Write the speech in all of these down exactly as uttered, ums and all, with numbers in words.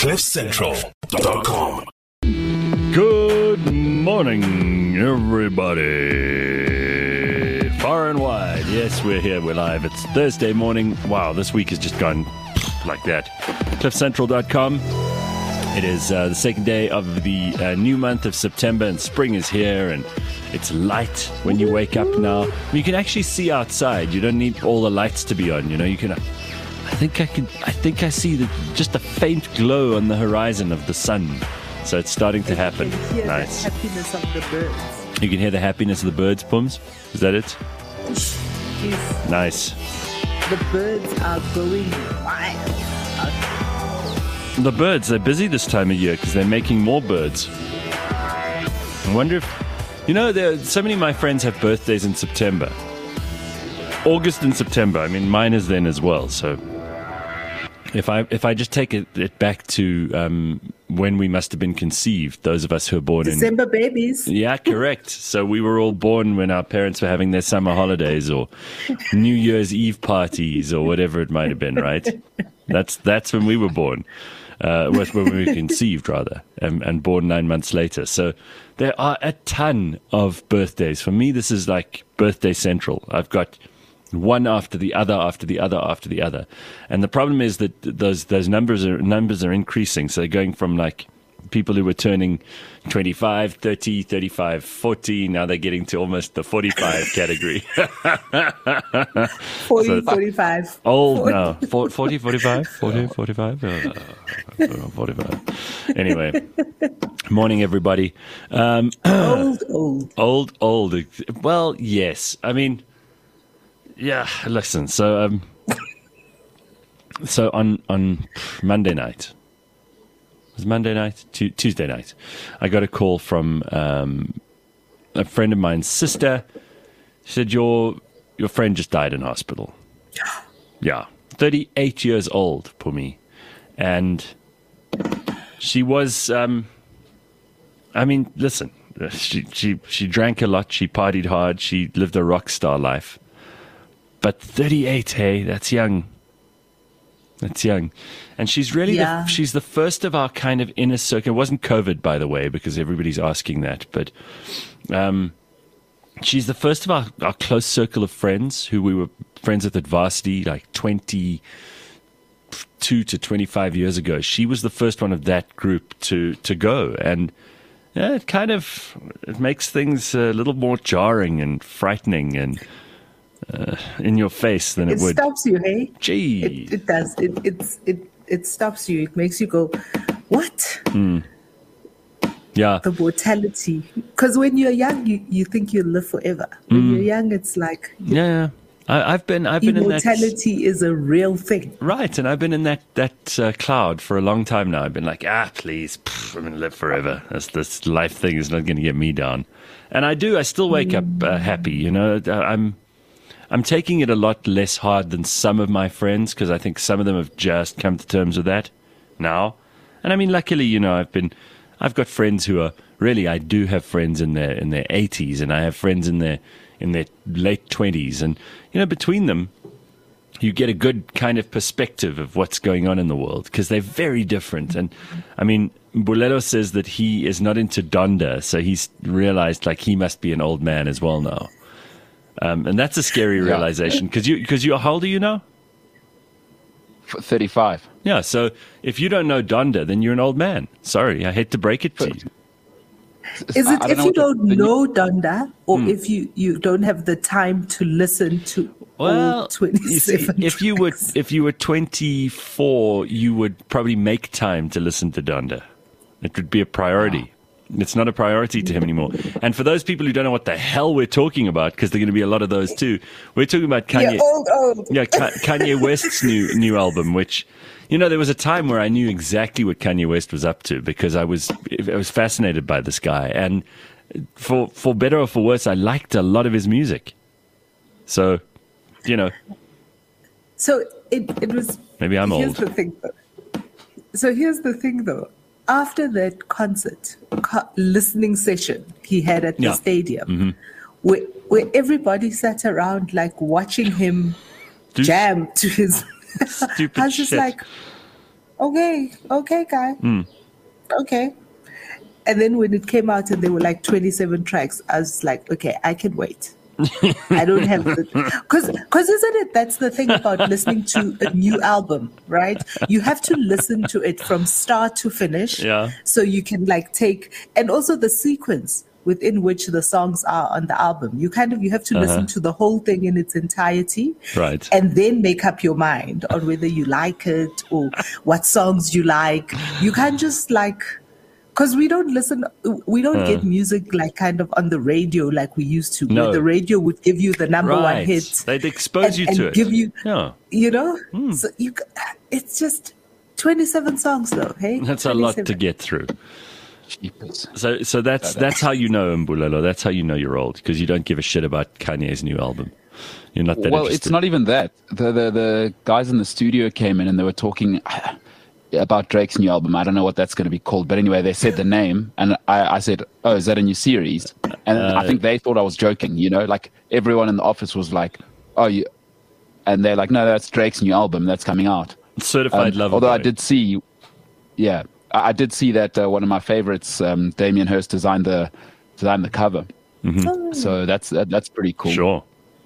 cliff central dot com. Good morning, everybody. Far and wide. Yes, we're here. We're live. It's Thursday morning. Wow, this week has just gone like that. cliff central dot com. It is uh, the second day of the uh, new month of September, and spring is here, and it's light when you wake up now. You can actually see outside. You don't need all the lights to be on. You know, you can. Uh, I think I can. I think I see the, just a faint glow on the horizon of the sun. So it's starting to happen. You can hear Nice. the happiness of the birds. You can hear the happiness of the birds, Pums? Is that it? Yes, Nice. the birds are going wild. The birds, they're busy this time of year because they're making more birds. I wonder if... You know, there so many of my friends have birthdays in September. August and September. I mean, mine is then as well. So if I if I just take it, it back to um, when we must have been conceived, those of us who were born in... December babies. Yeah, correct. So we were all born when our parents were having their summer holidays or New Year's Eve parties or whatever it might have been, right? That's that's when we were born. Uh, was when we were conceived, rather, and, and born nine months later. So there are a ton of birthdays. For me, this is like birthday central. I've got one after the other, after the other, after the other. And the problem is that those those numbers are numbers are increasing. So they're going from like people who were turning twenty-five, thirty, thirty-five, forty. Now they're getting to almost the forty-five category. forty, So- forty-five. Old forty. now. For- forty, forty-five? forty, forty-five? Uh, forty-five. Anyway, morning, everybody. Um, Old, old. old, old. Well, yes. I mean, yeah, listen. So, um, so on, on Monday night, it was Monday night? Tu- Tuesday night, I got a call from um, a friend of mine's sister. She said, your, your friend just died in hospital. Yeah. thirty-eight years old, Pumi. And she was, um, I mean, listen, she, she, she drank a lot. She partied hard. She lived a rock star life. But thirty-eight, hey, that's young. That's young. And she's really, Yeah. the, she's the first of our kind of inner circle. It wasn't COVID, by the way, because everybody's asking that. But um, she's the first of our, our close circle of friends who we were friends with at varsity, like twenty-two to twenty-five years ago. She was the first one of that group to, to go. And yeah, it kind of it makes things a little more jarring and frightening and uh, in your face than it, It would. stops you, hey? Gee. It, it does. It, it's, it, it stops you. It makes you go, what? Yeah. The mortality. Because when you're young, you, you think you'll live forever. When Mm. you're young, it's like Yeah, yeah. I, I've been, I've been in that. immortality is a real thing. Right, and I've been in that that uh, cloud for a long time now. I've been like, ah, please, pff, I'm going to live forever. This this life thing is not going to get me down. And I do. I still wake up uh, happy. You know, I'm I'm taking it a lot less hard than some of my friends because I think some of them have just come to terms with that now. And I mean, luckily, you know, I've been, I've got friends who are really. I do have friends in their in their eighties, and I have friends in their in their late twenties, and you know, between them, you get a good kind of perspective of what's going on in the world because they're very different. And I mean, Bulelo says that he is not into Donda, so he's realized like he must be an old man as well now. Um, and that's a scary realization because you, because you, how old are you now? thirty-five. Yeah. So if you don't know Donda, then you're an old man. Sorry. I hate to break it to you. Is I- it I if know you what the- don't the new- know Donda, or Hmm. if you, you don't have the time to listen to Well, all you see, twenty-seven if you were tracks? if you were twenty-four, you would probably make time to listen to Donda. It would be a priority. It's not a priority to him anymore. And for those people who don't know what the hell we're talking about, because there are going to be a lot of those too, we're talking about Kanye. Yeah, old, old. Yeah, Ka- Kanye West's new new album, which, you know, there was a time where I knew exactly what Kanye West was up to because I was I was fascinated by this guy, and for for better or for worse, I liked a lot of his music. So, you know, So it, it was. Maybe I'm here's old. The thing, though. So here's the thing, though. After that concert, co- listening session he had at the Yeah. stadium, Mm-hmm. where where everybody sat around like watching him Do jam to his. stupid I was just shit. like, okay, okay, guy. Mm. Okay. And then when it came out and there were like twenty-seven tracks, I was like, okay, I can wait. I don't have the, because because isn't it, that's the thing about listening to a new album, right? You have to listen to it from start to finish. Yeah. So you can like take, and also the sequence within which the songs are on the album. You kind of, you have to Uh-huh. listen to the whole thing in its entirety. Right. And then make up your mind on whether you like it or what songs you like. You can't just like, because we don't listen, we don't get music like kind of on the radio like we used to. No. Where the radio would give you the number one Right. hit. They'd expose and, you and to it. give you, Yeah. you know? Hmm. So you, c- it's just twenty-seven songs though, hey? That's a lot to twenty-seven. get through. Jeepers. So, so that's that's how you know Mbulelo. That's how you know you're old, because you don't give a shit about Kanye's new album. You're not that Well, interested. it's not even that. The, the the guys in the studio came in and they were talking about Drake's new album. I don't know what that's going to be called, but anyway, they said the name, and I, I said, "Oh, is that a new series?" And Uh, I think they thought I was joking. You know, like everyone in the office was like, "Oh, you," and they're like, "No, that's Drake's new album that's coming out." Certified Um, Lover although I Boy. did see, yeah, I, I did see that uh, one of my favorites, um, Damien Hirst, designed the designed the cover. Oh. So that's that, that's pretty cool. Sure.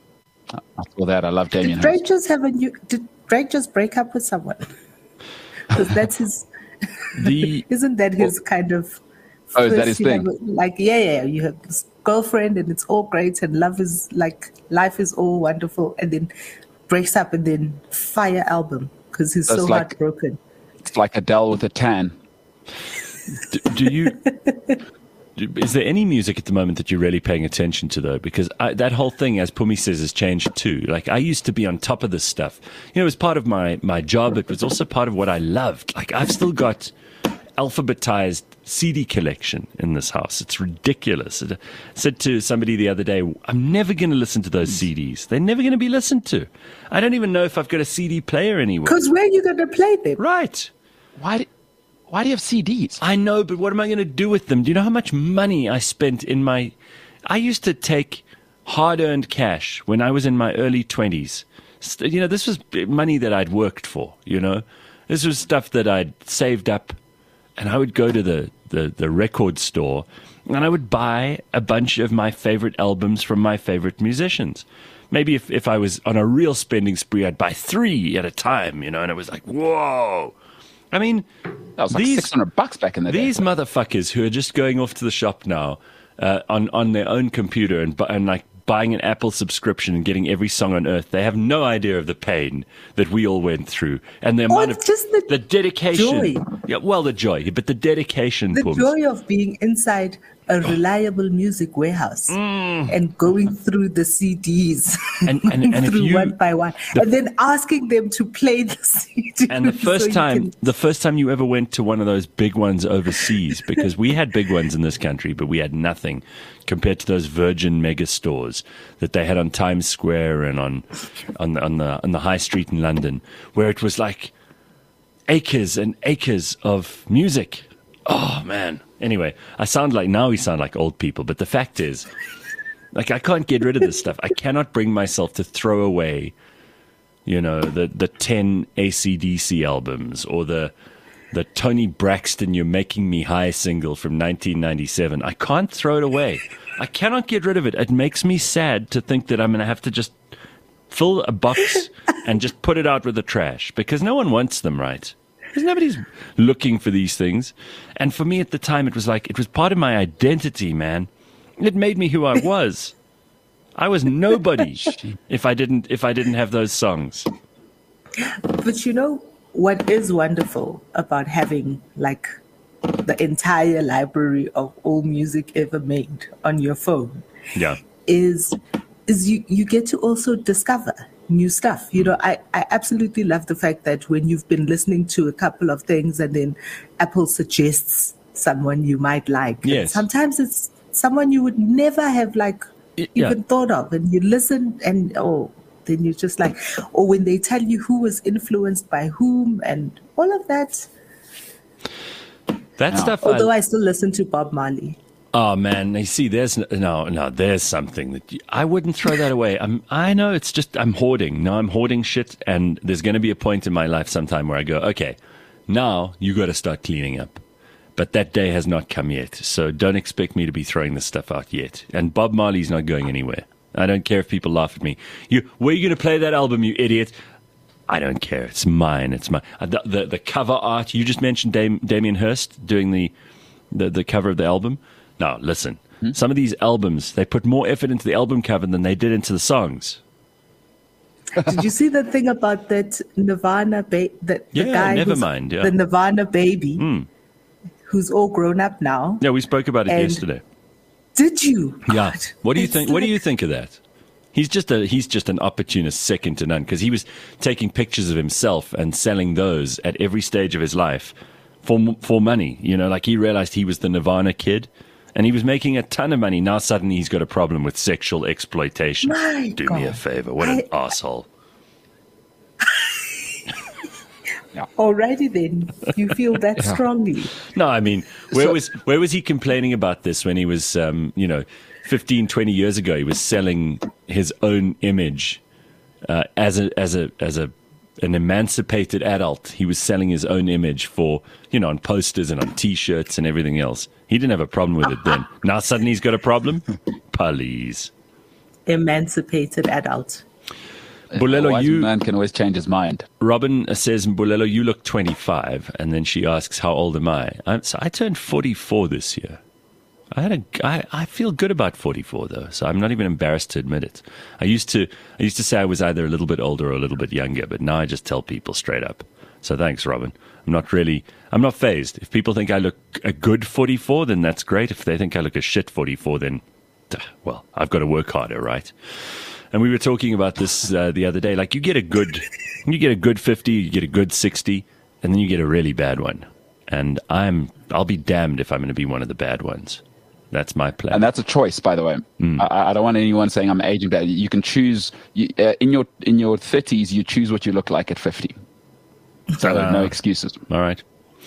I saw that. I love Damien Did Hirst. Drake just have a new, did Drake just break up with someone? Because that's his, The isn't that his kind of, Oh, is that first his you thing? have a- like, yeah, yeah, you have this girlfriend and it's all great and love is like, life is all wonderful, and then breaks up and then fire album because he's That's so like- heartbroken. It's like Adele with a tan. do, do you? do- Is there any music at the moment that you're really paying attention to, though? Because I, that whole thing, as Pumi says, has changed too. Like, I used to be on top of this stuff. You know, it was part of my, my job. It was also part of what I loved. Like, I've still got alphabetized C D collection in this house. It's ridiculous. I said to somebody the other day, I'm never going to listen to those C Ds. They're never going to be listened to. I don't even know if I've got a C D player anywhere. Because where are you going to play them? Right. Why? Do, why do you have C Ds? I know, but what am I going to do with them? Do you know how much money I spent in my... I used to take hard-earned cash when I was in my early twenties. St- You know, this was money that I'd worked for, you know? This was stuff that I'd saved up, and I would go to the, the, the record store, and I would buy a bunch of my favorite albums from my favorite musicians. Maybe if, if I was on a real spending spree, I'd buy three at a time, you know, and it was like, whoa. I mean, That was like these- six hundred bucks back in the these day. motherfuckers who are just going off to the shop now uh, on on their own computer and, bu- and like buying an Apple subscription and getting every song on earth, they have no idea of the pain that we all went through and the amount of it's just the dedication. joy. Yeah, well, the joy, but the dedication. The Pums. joy of being inside a reliable music warehouse and going through the C Ds Mm. And- and- and if through you- one by one, the- and then asking them to play the C D. And the first so you time, can- the first time you ever went to one of those big ones overseas, because we had big ones in this country, but we had nothing compared to those Virgin mega stores that they had on Times Square and on, on the, on the, on the high street in London, where it was like acres and acres of music. Oh man. Anyway, I sound like, now we sound like old people, but the fact is, like, I can't get rid of this stuff. I cannot bring myself to throw away, you know, the, the ten A C D C albums or the the Tony Braxton You're Making Me High single from nineteen ninety-seven. I can't throw it away. I cannot get rid of it. It makes me sad to think that I'm going to have to just fill a box and just put it out with the trash because no one wants them, right? Because nobody's looking for these things. And for me at the time, it was like, it was part of my identity, man. It made me who I was. I was nobody if I didn't if I didn't have those songs. But you know what is wonderful about having like the entire library of all music ever made on your phone Yeah. is is you, you get to also discover new stuff. You know, I, I absolutely love the fact that when you've been listening to a couple of things and then Apple suggests someone you might like. And Yes. sometimes it's someone you would never have like Y- yeah. even thought of, and you listen and oh, then you're just like, or when they tell you who was influenced by whom and all of that. That Yeah. stuff. Although I, I still listen to Bob Marley. oh man, you see, there's n- no, no, there's something that you, I wouldn't throw that away. I'm, I know it's just I'm hoarding. No, I'm hoarding shit, and there's going to be a point in my life sometime where I go, okay, Now you got to start cleaning up. But that day has not come yet. So don't expect me to be throwing this stuff out yet. And Bob Marley's not going anywhere. I don't care if people laugh at me. You, where are you going to play that album, you idiot? I don't care. It's mine. It's mine. The, the, the cover art, you just mentioned Dam, Damien Hirst doing the, the, the cover of the album. Now, listen. Hmm? Some of these albums, they put more effort into the album cover than they did into the songs. Did you see the thing about that Nirvana ba- that the Yeah, guy never who's mind, yeah. the Nirvana baby Mm. who's all grown up now? Yeah, we spoke about it And- yesterday. Did you? Yeah. God, What do you it's think? What do like- you think of that? He's just a he's just an opportunist, second to none, because he was taking pictures of himself and selling those at every stage of his life for for money. You know, like he realized he was the Nirvana kid, and he was making a ton of money. Now suddenly he's got a problem with sexual exploitation. My Do me a God. favor. What an I- asshole. Alrighty then, you feel that strongly. No, I mean, where So- was where was he complaining about this when he was, um, you know, fifteen, twenty years ago? He was selling his own image uh, as a as a as a an emancipated adult. He was selling his own image for, you know, on posters and on T-shirts and everything else. He didn't have a problem with it then. Now suddenly he's got a problem. Please, Emancipated adult. A Bulelo, wise you man can always change his mind. Robin says, Bulelo, you look twenty-five. And then she asks, how old am I? I'm, so I turned forty-four this year. I had a, I, I feel good about forty-four, though, so I'm not even embarrassed to admit it. I used to I used to say I was either a little bit older or a little bit younger, but now I just tell people straight up. So thanks, Robin. I'm not really, I'm not phased. If people think I look a good forty-four, then that's great. If they think I look a shit forty-four, then, well, I've got to work harder, right? And we were talking about this uh, the other day. Like, you get a good, you get a good fifty, you get a good sixty, and then you get a really bad one. And I'm, I'll be damned if I'm going to be one of the bad ones. That's my plan. And that's a choice, by the way. Mm. I, I don't want anyone saying I'm aging bad. You can choose you, uh, in your in your thirties. You choose what you look like at fifty. So Uh, no excuses. All right.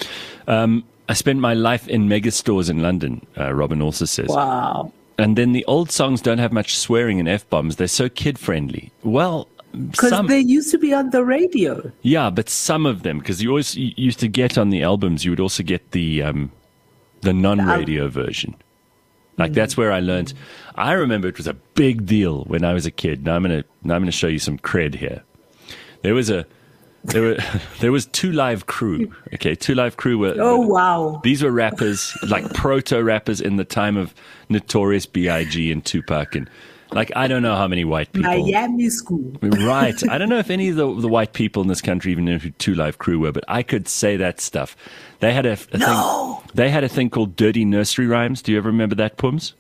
Um, I spent my life in mega stores in London, uh, Robin also says. Wow. And then the old songs don't have much swearing and F-bombs. They're so kid-friendly. Well, Because some... they used to be on the radio. Yeah, but some of them, because you always you used to get on the albums, you would also get the um, the non-radio version. Like that's where I learned. I remember it was a big deal when I was a kid. Now I'm gonna now I'm gonna show you some cred here. There was a there were there was Two Live Crew. Okay, Two Live Crew were. Oh, were- wow. These were rappers, like proto rappers in the time of Notorious B I G and Tupac, and like I don't know how many white people. Miami School. Right. I don't know if any of the, the white people in this country even knew who Two Live Crew were, but I could say that stuff. They had a, a No. thing. They had a thing called Dirty Nursery Rhymes. Do you ever remember that, Pums?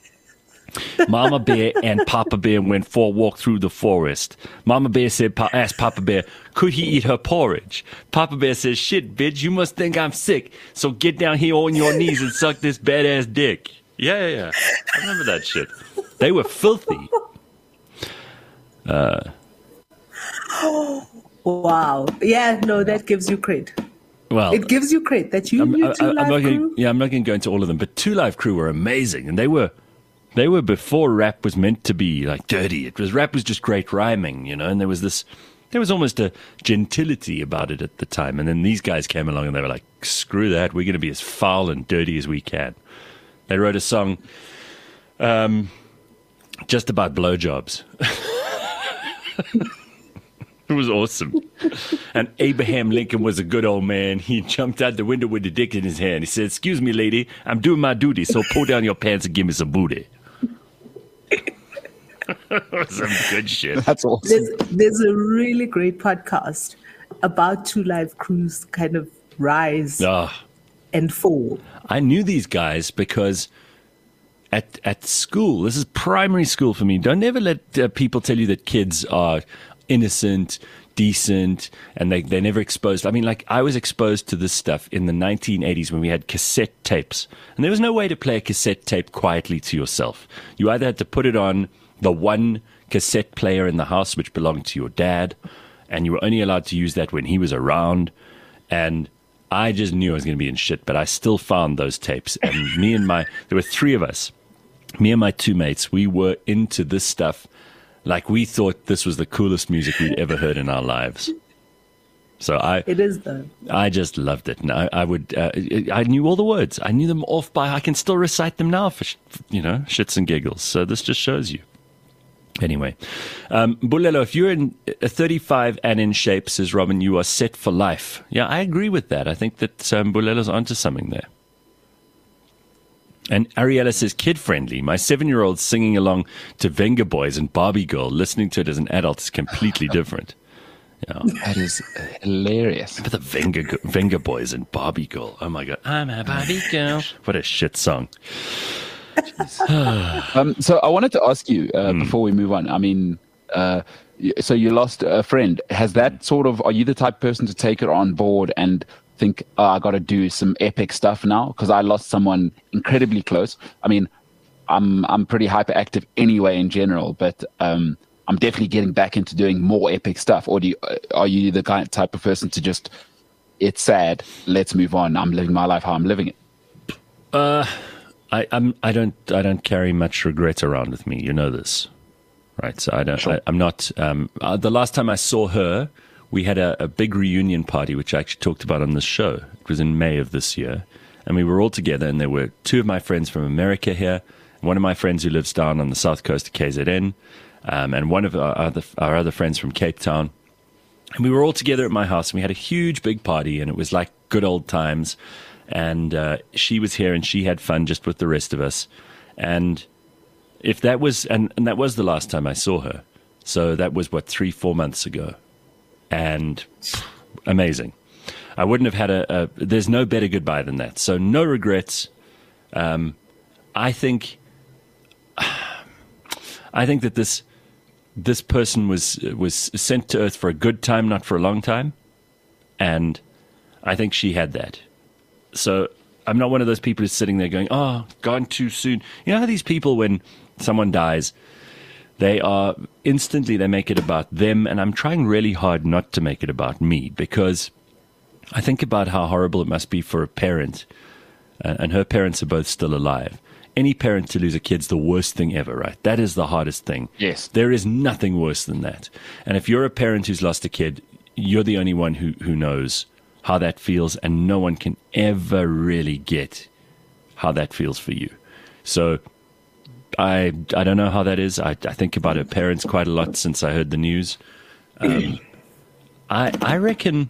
Mama Bear and Papa Bear went for a walk through the forest. Mama Bear said, pa- asked Papa Bear, could he eat her porridge? Papa Bear says, shit, bitch, you must think I'm sick. So get down here on your knees and suck this badass dick. Yeah, yeah, yeah. I remember that shit. They were filthy. Wow. Yeah, no, that gives you credit. Well, It gives you credit that you I'm, knew I- Two I'm Live not Crew. going. Yeah, I'm not going to go into all of them, but Two Live Crew were amazing, and they were, they were before rap was meant to be like dirty. It was rap was just great rhyming, you know, and there was this, there was almost a gentility about it at the time. And then these guys came along and they were like, screw that, we're going to be as foul and dirty as we can. They wrote a song, um, just about blowjobs. It was awesome. And Abraham Lincoln was a good old man. He jumped out the window with the dick in his hand. He said, excuse me, lady, I'm doing my duty, so pull down your pants and give me some booty. Some good shit. That's awesome. There's, there's a really great podcast about Two Live Crew's kind of rise Oh, and fall. I knew these guys because at at school, this is primary school for me. Don't ever let uh, people tell you that kids are innocent, decent, and they, they're never exposed. I mean, like, I was exposed to this stuff in the nineteen eighties when we had cassette tapes. And there was no way to play a cassette tape quietly to yourself. You either had to put it on the one cassette player in the house, which belonged to your dad, and you were only allowed to use that when he was around. And I just knew I was going to be in shit, but I still found those tapes. And me and my, there were three of us, me and my two mates, we were into this stuff like we thought this was the coolest music we'd ever heard in our lives. So I, It is though. I just loved it, and I, I would, uh, I knew all the words. I knew them off by. I can still recite them now for, you know, shits and giggles. So this just shows you. Anyway, um, Bulelo, if you're in a thirty-five and in shape, says Robin, you are set for life. Yeah, I agree with that. I think that um, Bulelo's onto something there. And Ariella says, kid-friendly. My seven-year-old singing along to Venga Boys and Barbie Girl, listening to it as an adult is completely different. Yeah. That is hilarious. But the Venga, Venga Boys and Barbie Girl. Oh, my God. I'm a Barbie Girl. What a shit song. um, so I wanted to ask you uh, Mm. before we move on. I mean, uh, y- so you lost a friend. Has that sort of, are you the type of person to take it on board and think, oh, I got to do some epic stuff now? Because I lost someone incredibly close. I mean, I'm I'm pretty hyperactive anyway in general, but um, I'm definitely getting back into doing more epic stuff. Or do you, uh, are you the kind type of person to just, it's sad, let's move on. I'm living my life how I'm living it. Uh, I, I'm, I don't, I don't carry much regret around with me. You know this, right? So I don't, Sure. I, I'm not, um, uh, the last time I saw her, we had a, a big reunion party, which I actually talked about on this show. It was in May of this year. And we were all together, and there were two of my friends from America here, one of my friends who lives down on the south coast of K Z N, um, and one of our other, our other friends from Cape Town. And we were all together at my house, and we had a huge, big party, and it was like good old times. And uh, she was here, and she had fun just with the rest of us. And if that was, and, and that was the last time I saw her. So that was, what, three, four months ago. And pff, amazing. I wouldn't have had a, a, there's no better goodbye than that. So no regrets. Um, I think, I think that this, this person was, was sent to Earth for a good time, not for a long time. And I think she had that. So I'm not one of those people who's sitting there going, oh, gone too soon. You know how these people, when someone dies, they are instantly, they make it about them. And I'm trying really hard not to make it about me, because I think about how horrible it must be for a parent, uh, and her parents are both still alive. Any parent to lose a kid's the worst thing ever, right? That is the hardest thing. Yes. There is nothing worse than that. And if you're a parent who's lost a kid, you're the only one who, who knows how that feels, and no one can ever really get how that feels for you. So I I don't know how that is. I, I think about her parents quite a lot since I heard the news. Um, I I reckon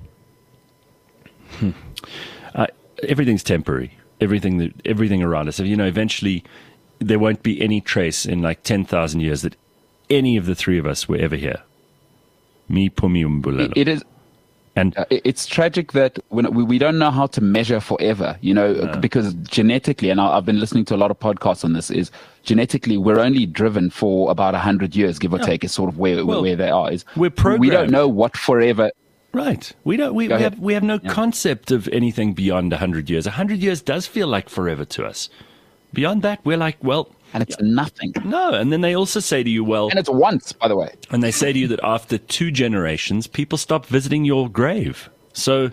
hmm, I, everything's temporary. Everything that everything around us. You know, eventually there won't be any trace in like ten thousand years that any of the three of us were ever here. Me, Pumi, and Bulelo. It is. And Uh, it- It's tragic that when we, we don't know how to measure forever, you know, No. because genetically, and I- I've been listening to a lot of podcasts on this, is genetically we're only driven for about one hundred years, give or Yeah. take, is sort of where Well, where they are. Is we're We programmed. don't know what forever. Right. We don't. We, Go we ahead. have we have no Yeah. concept of anything beyond a hundred years. A hundred years does feel like forever to us. Beyond that, we're like, well, And it's nothing. no. And then they also say to you, well, And it's once, by the way. and they say to you that after two generations, people stop visiting your grave. So,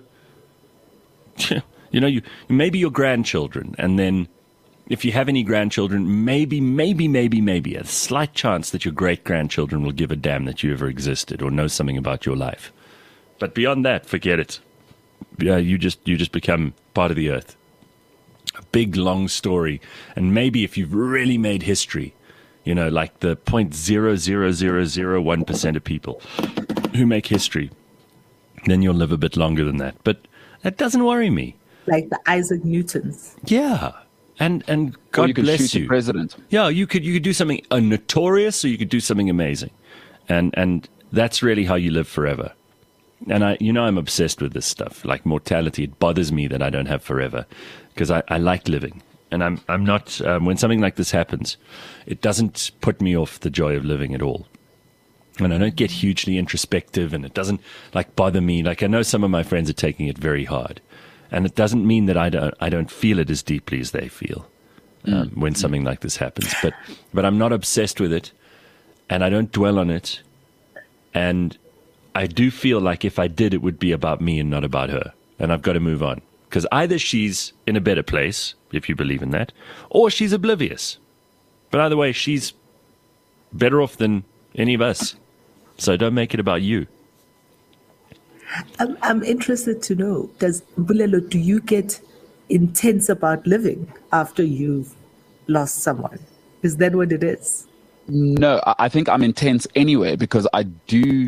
you know, you maybe your grandchildren, and then if you have any grandchildren, maybe, maybe, maybe, maybe a slight chance that your great grandchildren will give a damn that you ever existed or know something about your life. But beyond that, forget it. Yeah, you just you just become part of the earth. A big long story, and maybe if you've really made history, you know, like the point zero zero zero zero one percent of people who make history, then you'll live a bit longer than that. But that doesn't worry me. Like the Isaac Newtons. Yeah, and and God or you could bless shoot you. the president. Yeah, you could you could do something uh, notorious, or you could do something amazing, and and that's really how you live forever. And I, you know, I'm obsessed with this stuff, like mortality. It bothers me that I don't have forever, because I, I like living, and I'm I'm not. Um, when something like this happens, it doesn't put me off the joy of living at all, and I don't get hugely introspective, and it doesn't like bother me. Like I know some of my friends are taking it very hard, and it doesn't mean that I don't I don't feel it as deeply as they feel um, mm. when something like this happens. But but I'm not obsessed with it, and I don't dwell on it, and I do feel like if I did, it would be about me and not about her. And I've got to move on. Because either she's in a better place, if you believe in that, or she's oblivious. But either way, she's better off than any of us. So don't make it about you. I'm, I'm interested to know, does Bulelo, do you get intense about living after you've lost someone? Is that what it is? No, I I think I'm intense anyway because I do,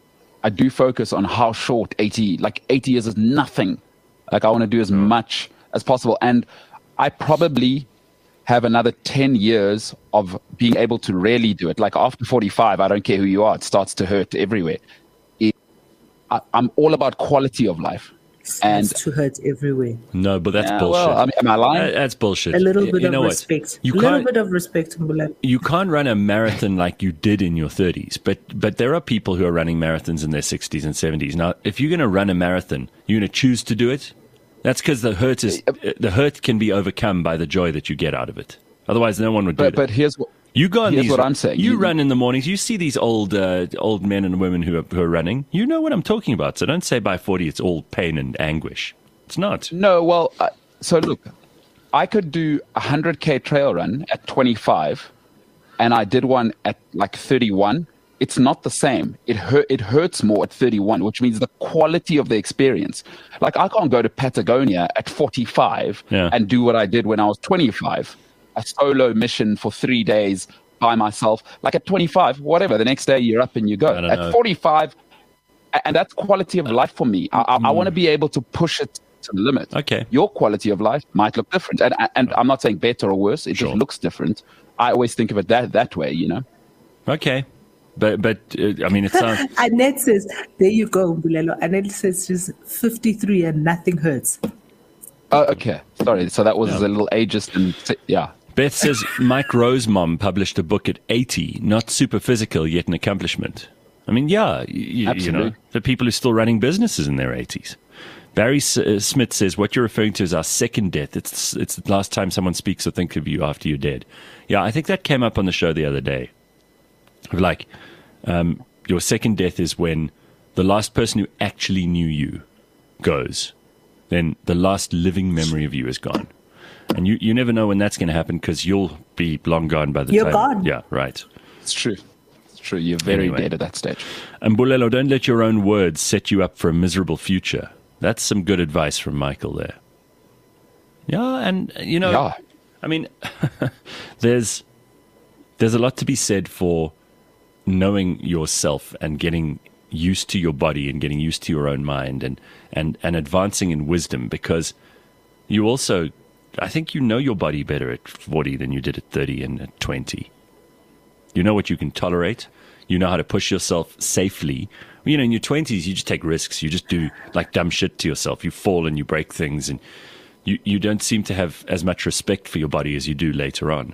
I do focus on how short eighty, like eighty years is nothing. Like I want to do as much as possible, and I probably have another ten years of being able to really do it. Like after forty-five, I don't care who you are; it starts to hurt everywhere. It, I, I'm all about quality of life. And Starts to hurt everywhere. No, but that's Yeah, bullshit. well, I mean, am I lying? That- that's bullshit. A little Y- bit you of know what? respect. You A little can't- bit of respect, Bulelo. You can't run a marathon like you did in your thirties, but but there are people who are running marathons in their sixties and seventies. Now, if you're going to run a marathon, you're going to choose to do it. That's because the hurt is the hurt can be overcome by the joy that you get out of it. Otherwise, no one would do But it. but here's what You go on here's these. what I'm saying. You You- run in the mornings. You see these old uh, old men and women who are, who are running. You know what I'm talking about. So don't say by forty it's all pain and anguish. It's not. No, well, uh, so look, I could do a hundred k trail run at twenty-five, and I did one at like thirty-one. It's not the same. It hurt. It hurts more at thirty-one, which means the quality of the experience. Like I can't go to Patagonia at forty-five Yeah. and do what I did when I was twenty-five, a solo mission for three days by myself. Like at twenty-five, whatever. The next day you're up and you go. I don't At know. forty-five, a- and that's quality of life for me. I, I, I want to be able to push it to the limit. Okay. Your quality of life might look different, and and I'm not saying better or worse. It Sure. just looks different. I always think of it that that way, you know. Okay. But but uh, I mean, it sounds. Annette says, there you go, Bulelo. Annette says she's fifty-three and nothing hurts. Oh, okay. Sorry. So that was Yeah. a little ageist, and yeah. Beth says Mike Rosemom published a book at eighty, not super physical, yet an accomplishment. I mean, yeah, you, you know, Absolutely. the people who are still running businesses in their eighties. Barry S- uh, Smith says, what you're referring to is our second death. It's it's the last time someone speaks or thinks of you after you're dead. Yeah, I think that came up on the show the other day. Like, um, your second death is when the last person who actually knew you goes. Then the last living memory of you is gone. And you, you never know when that's going to happen because you'll be long gone by the You're time. gone. Yeah, right. It's true. It's true. You're very Anyway. dead at that stage. And Bulelo, don't let your own words set you up for a miserable future. That's some good advice from Michael there. Yeah, and uh, you know, Yeah. I mean, there's there's a lot to be said for knowing yourself and getting used to your body and getting used to your own mind and and and advancing in wisdom, because you also, I think you know your body better at forty than you did at thirty and at twenty. You know what you can tolerate. You know how to push yourself safely. You know, in your twenties, you just take risks. You just do like dumb shit to yourself. You fall and you break things, and you, you don't seem to have as much respect for your body as you do later on.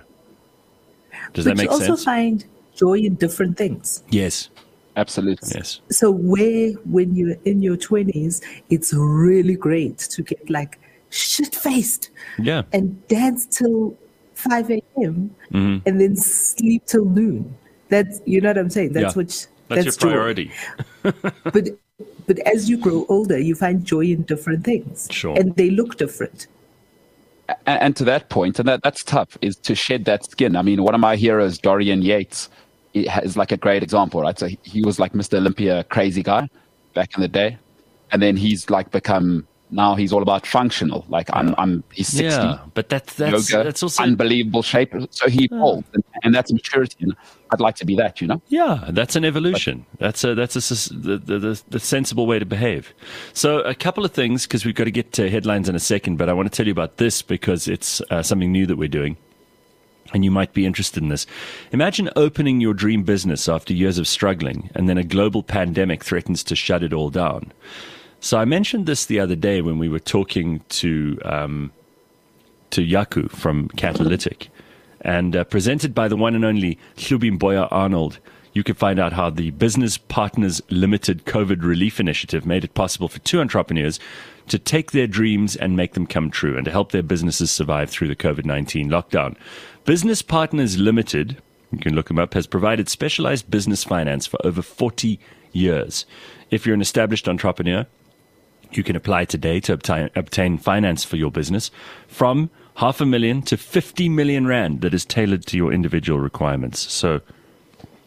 Does but that make you also sense? find joy in different things. Yes. Absolutely. Yes. So where when you're in your twenties, it's really great to get like shit-faced Yeah. and dance till five a.m. Mm-hmm. and then sleep till noon. That's, you know what I'm saying? That's Yeah. what That's, that's your joy. priority. But but as you grow older, you find joy in different things, Sure. and they look different. And, and to that point, and that, that's tough, is to shed that skin. I mean, one of my heroes, Dorian Yates, he is like a great example, right? So he, he was like Mister Olympia, crazy guy back in the day. And then he's like become, now he's all about functional. Like I'm, I'm he's sixty. Yeah, but that's that's yoga, that's also unbelievable shape. So he evolved, and, and that's maturity. And I'd like to be that, you know. yeah, that's an evolution. That's a that's a sus- the, the the the sensible way to behave. So a couple of things, because we've got to get to headlines in a second, but I want to tell you about this because it's uh, something new that we're doing. And you might be interested in this. Imagine opening your dream business after years of struggling, and then a global pandemic threatens to shut it all down. So I mentioned this the other day when we were talking to um, to Yaku from Catalytic, and uh, presented by the one and only Hlubim Boya Arnold. You can find out how the Business Partners Limited COVID Relief Initiative made it possible for two entrepreneurs to take their dreams and make them come true, and to help their businesses survive through the COVID nineteen lockdown. Business Partners Limited, you can look them up, has provided specialized business finance for over forty years. If you're an established entrepreneur, you can apply today to obtain, obtain finance for your business from half a million to fifty million rand that is tailored to your individual requirements. So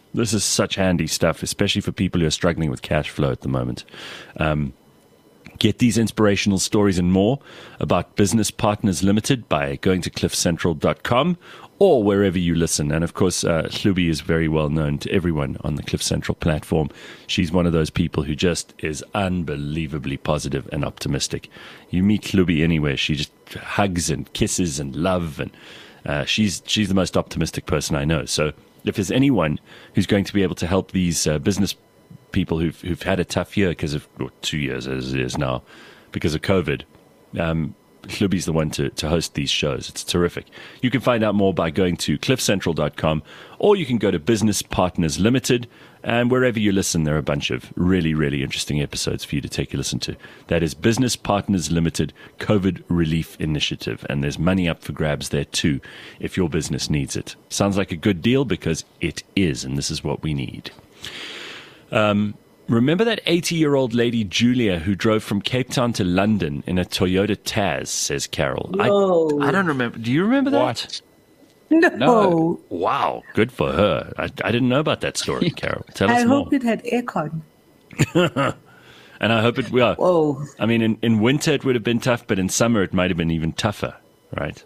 This is such handy stuff, especially for people who are struggling with cash flow at the moment. Um, Get these inspirational stories and more about Business Partners Limited by going to cliff central dot com or wherever you listen. And of course, uh, Hlubi is very well known to everyone on the Cliff Central platform. She's one of those people who just is unbelievably positive and optimistic. You meet Hlubi anywhere, she just hugs and kisses and love, and uh, she's she's the most optimistic person I know. So if there's anyone who's going to be able to help these uh, business people who've who've had a tough year because of or two years as it is now because of COVID, um, Hlubi's the one to, to host these shows. It's terrific. You can find out more by going to cliff central dot com, or you can go to Business Partners Limited, and wherever you listen, there are a bunch of really, really interesting episodes for you to take a listen to. That is Business Partners Limited COVID Relief Initiative, and there's money up for grabs there too if your business needs it. Sounds like a good deal because it is, and this is what we need. Um, remember that eighty-year-old lady, Julia, who drove from Cape Town to London in a Toyota Taz, says Carol. No. I, I don't remember. Do you remember that? What? No. No. Wow, good for her. I, I didn't know about that story, Carol. Tell us I more. hope it had aircon. And I hope it will. Whoa. I mean, in, in winter it would have been tough, but in summer it might have been even tougher, right?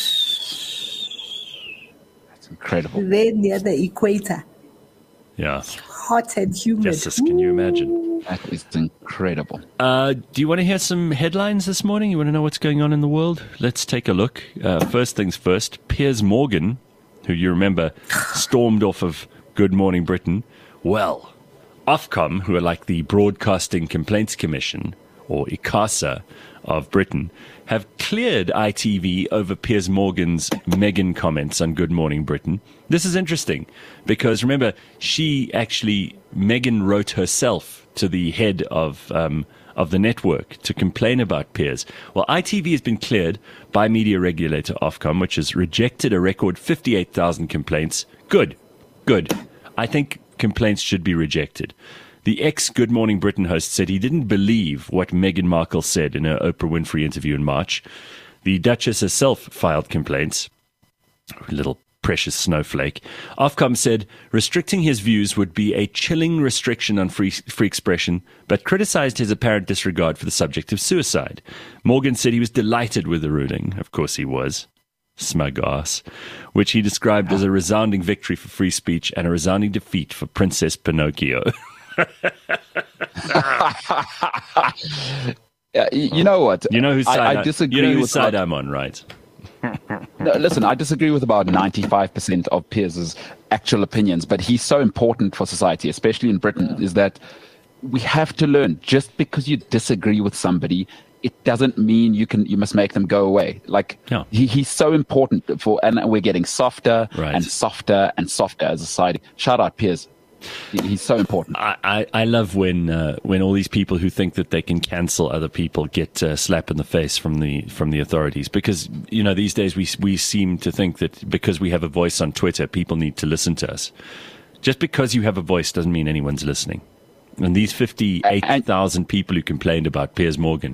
That's incredible. They're near the equator. Yeah. Hot and humid. Yes, sis, can you imagine? That is incredible. Uh, do you want to hear some headlines this morning? You want to know what's going on in the world? Let's take a look. Uh, first things first, Piers Morgan, who you remember stormed off of Good Morning Britain. Well, Ofcom, who are like the Broadcasting Complaints Commission, or ICASA of Britain, have cleared I T V over Piers Morgan's Meghan comments on Good Morning Britain. This is interesting because, remember, she actually, Meghan wrote herself to the head of um, of the network to complain about Piers. Well, I T V has been cleared by media regulator Ofcom, which has rejected a record fifty-eight thousand complaints. Good, good. I think complaints should be rejected. The ex-Good Morning Britain host said he didn't believe what Meghan Markle said in her Oprah Winfrey interview in March. The Duchess herself filed complaints. Little precious snowflake. Ofcom said restricting his views would be a chilling restriction on free, free expression, but criticized his apparent disregard for the subject of suicide. Morgan said he was delighted with the ruling. Of course he was. Smug ass. Which he described as a resounding victory for free speech and a resounding defeat for Princess Pinocchio. Yeah, you know what? You know whose side I, I I, disagree you know whose with side what, I'm on, right? No, listen, I disagree with about ninety-five percent of Piers's actual opinions, but he's so important for society, especially in Britain, is that we have to learn just because you disagree with somebody, it doesn't mean you can you must make them go away. Like Yeah. he, he's so important for, and we're getting softer Right. and softer and softer as a society. Shout out Piers. He, he's so important. I, I, I love when uh, when all these people who think that they can cancel other people get a slap in the face from the from the authorities, because you know these days we we seem to think that because we have a voice on Twitter, people need to listen to us. Just because you have a voice doesn't mean anyone's listening. And these fifty-eight thousand people who complained about Piers Morgan.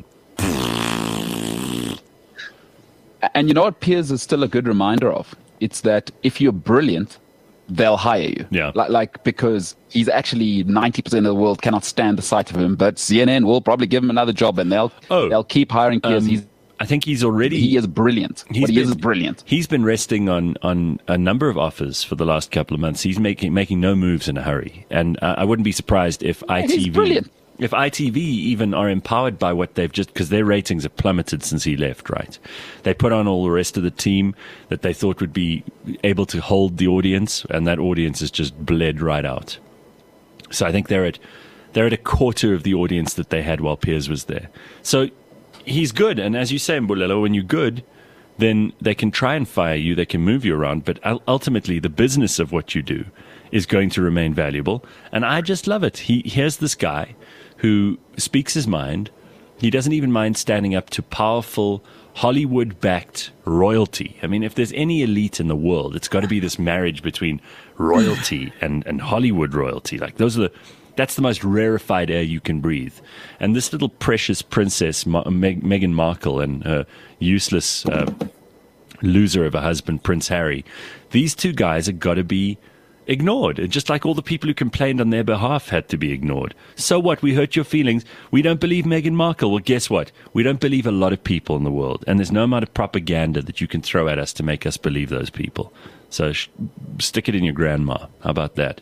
And you know what Piers is still a good reminder of? It's that if you're brilliant, they'll hire you. Yeah. Like, like because he's actually ninety percent of the world cannot stand the sight of him, but C N N will probably give him another job and they'll Oh. they'll keep hiring Piers. Um, he's I think he's already he is brilliant. He's What he been- is is brilliant. He's been resting on, on a number of offers for the last couple of months. He's making making no moves in a hurry, and uh, I wouldn't be surprised if I T V, he's brilliant. if I T V even are empowered by what they've just because their ratings have plummeted since he left. Right, they put on all the rest of the team that they thought would be able to hold the audience, and that audience has just bled right out. So I think they're at they're at a quarter of the audience that they had while Piers was there. So he's good, and as you say, Mbulelo, when you're good, then they can try and fire you, they can move you around, but ul- ultimately the business of what you do is going to remain valuable. And I just love it. He here's this guy who speaks his mind. He doesn't even mind standing up to powerful Hollywood-backed royalty. I mean, if there's any elite in the world, it's got to be this marriage between royalty and, and Hollywood royalty. Like those are the That's the most rarefied air you can breathe. And this little precious princess, Ma- Meg- Meghan Markle, and her useless uh, loser of a husband, Prince Harry, these two guys have got to be ignored. And just like all the people who complained on their behalf had to be ignored. So what? We hurt your feelings. We don't believe Meghan Markle. Well, guess what? We don't believe a lot of people in the world. And there's no amount of propaganda that you can throw at us to make us believe those people. So sh- stick it in your grandma. How about that?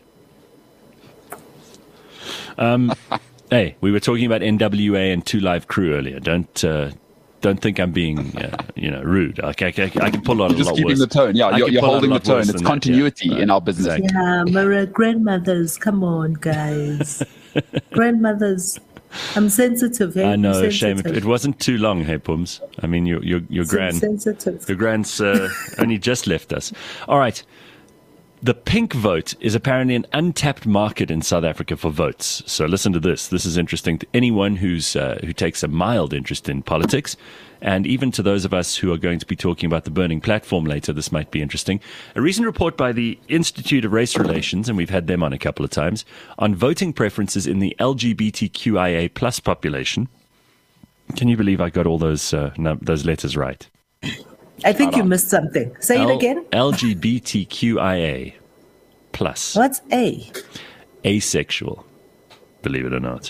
Um, hey, we were talking about N W A and Two Live Crew earlier. Don't... Uh, Don't think I'm being, uh, you know, rude. I, I, I can pull on a Just lot keeping worse. the tone. Yeah, I you're, can you're pull on holding a the lot worse tone. It's than that, continuity yeah. in our business. Exactly. Yeah, Mara, grandmothers, come on, guys. Grandmothers, I'm sensitive. Hey? I know, I'm shame. sensitive. It wasn't too long, hey, Pums. I mean, your your your I'm grand, sensitive. your grand's uh, only just left us. All right. The pink vote is apparently an untapped market in South Africa for votes. So listen to this. This is interesting to anyone who's uh, who takes a mild interest in politics, and even to those of us who are going to be talking about the burning platform later. This might be interesting. A recent report by the Institute of Race Relations, and we've had them on a couple of times, on voting preferences in the L G B T Q I A plus population. Can you believe I got all those uh, no, those letters right? I think you missed something. Say L- it again. L G B T Q I A plus. What's A? Asexual, believe it or not.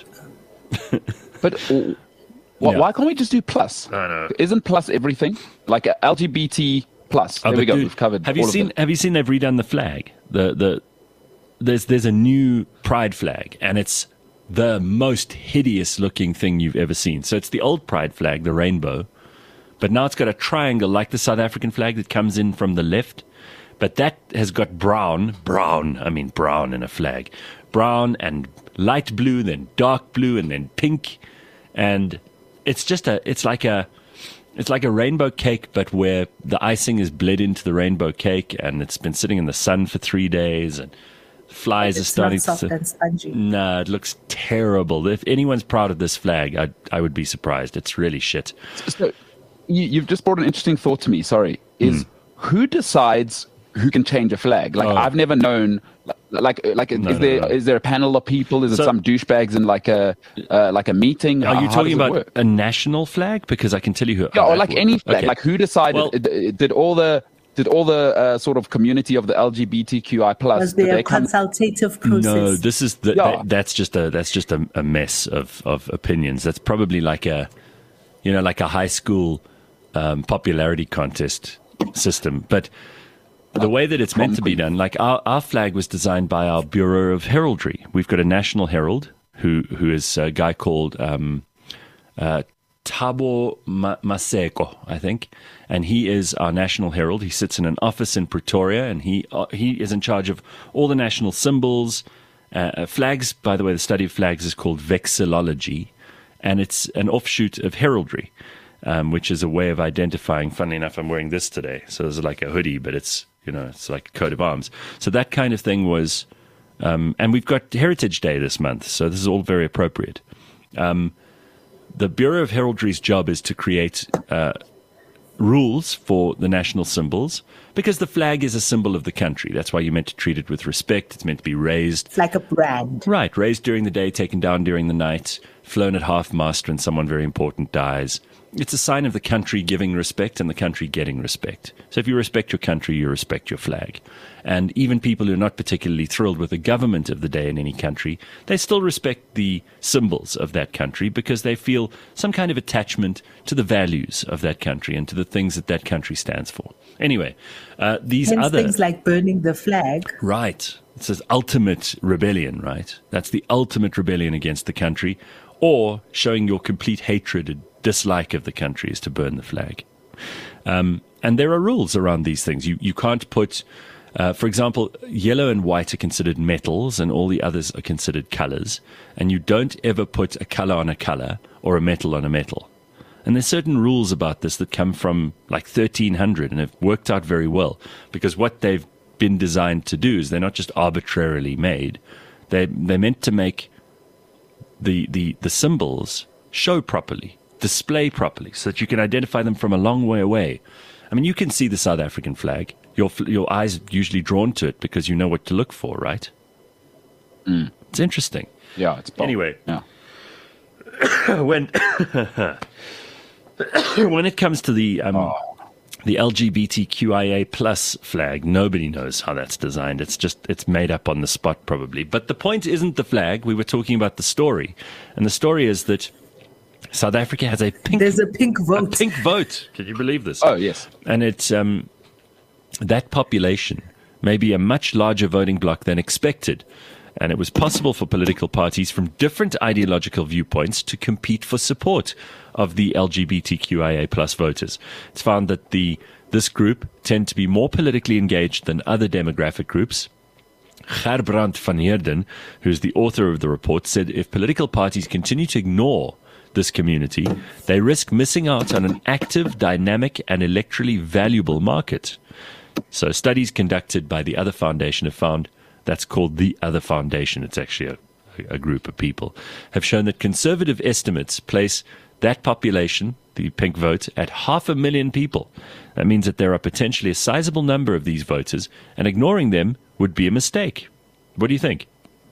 But uh, why, Yeah. why can't we just do plus? I know. Isn't plus everything? Like uh, L G B T plus. Oh, there but we go. dude, We've covered Have you all seen? of it. Have you seen they've redone the flag? The the there's there's a new pride flag, and it's the most hideous looking thing you've ever seen. So it's the old pride flag, the rainbow, but now it's got a triangle like the South African flag that comes in from the left, but that has got brown, brown. I mean brown in a flag, brown and light blue, then dark blue, and then pink, and it's just a. It's like a. It's like a rainbow cake, but where the icing is bled into the rainbow cake, and it's been sitting in the sun for three days, and flies are It's starting not soft to. and spongy. No, it looks terrible. If anyone's proud of this flag, I I would be surprised. It's really shit. So you, you've just brought an interesting thought to me. Sorry, is who decides who can change a flag? Like Hmm. Oh. I've never known. Like like No, is no, there no. is there a panel of people? Is So- it some douchebags in like a uh, like a meeting? Are How- you how talking does it about work? a national flag? Because I can tell you who. Yeah, how or that like works. any flag. Okay. Like who decided? Well- did, did all the did all the uh, sort of community of the L G B T Q I plus? Was did there they a come? consultative process? No, this is the, Yeah. that, that's just a that's just a, a mess of, of opinions. That's probably like a, you know, like a high school um, popularity contest system. But the way that it's meant to be done, like our, our flag was designed by our Bureau of Heraldry. We've got a national herald who who is a guy called um, uh, Thabo Ma- Maseko, I think, and he is our national herald. He sits in an office in Pretoria, and he uh, he is in charge of all the national symbols, uh, flags. By the way, the study of flags is called vexillology, and it's an offshoot of heraldry, um, which is a way of identifying. Funnily enough, I'm wearing this today, so it's like a hoodie, but it's you know it's like a coat of arms. So that kind of thing was, um, and we've got Heritage Day this month, so this is all very appropriate. Um, the Bureau of Heraldry's job is to create uh, rules for the national symbols, because the flag is a symbol of the country. That's why you're meant to treat it with respect. It's meant to be raised. It's like a brand. Right, raised during the day, taken down during the night, flown at half-mast when someone very important dies. It's a sign of the country giving respect and the country getting respect. So if you respect your country, you respect your flag. And even people who are not particularly thrilled with the government of the day in any country, they still respect the symbols of that country because they feel some kind of attachment to the values of that country and to the things that that country stands for. Anyway, uh, these Hence other... things like burning the flag. Right. It's this ultimate rebellion, right? That's the ultimate rebellion against the country, or showing your complete hatred and dislike of the country is to burn the flag. Um, and there are rules around these things. You you can't put, uh, for example, yellow and white are considered metals and all the others are considered colors. And you don't ever put a color on a color or a metal on a metal. And there's certain rules about this that come from like thirteen hundred and have worked out very well, because what they've been designed to do is they're not just arbitrarily made. They they're meant to make the the the symbols show properly, display properly, so that you can identify them from a long way away. I mean, you can see the South African flag. Your your eyes are usually drawn to it because you know what to look for, right? Mm. It's interesting. Yeah, it's bold. Anyway. Yeah. when when it comes to the um, Oh. the L G B T Q I A plus flag. Nobody knows how that's designed. It's just, it's made up on the spot probably. But the point isn't the flag. We were talking about the story. And the story is that South Africa has a pink... There's a pink vote. A pink vote. Can you believe this? Oh, yes. And it's, um, that population may be a much larger voting bloc than expected. And it was possible for political parties from different ideological viewpoints to compete for support of the L G B T Q I A plus voters. It's found that the this group tend to be more politically engaged than other demographic groups. Gerbrand van Heerden, who's the author of the report, said if political parties continue to ignore this community, they risk missing out on an active, dynamic, and electorally valuable market. So studies conducted by the Other Foundation have found, that's called the Other Foundation, it's actually a, a group of people, have shown that conservative estimates place that population, the pink vote, at half a million people. That means that there are potentially a sizable number of these voters, and ignoring them would be a mistake. What do you think?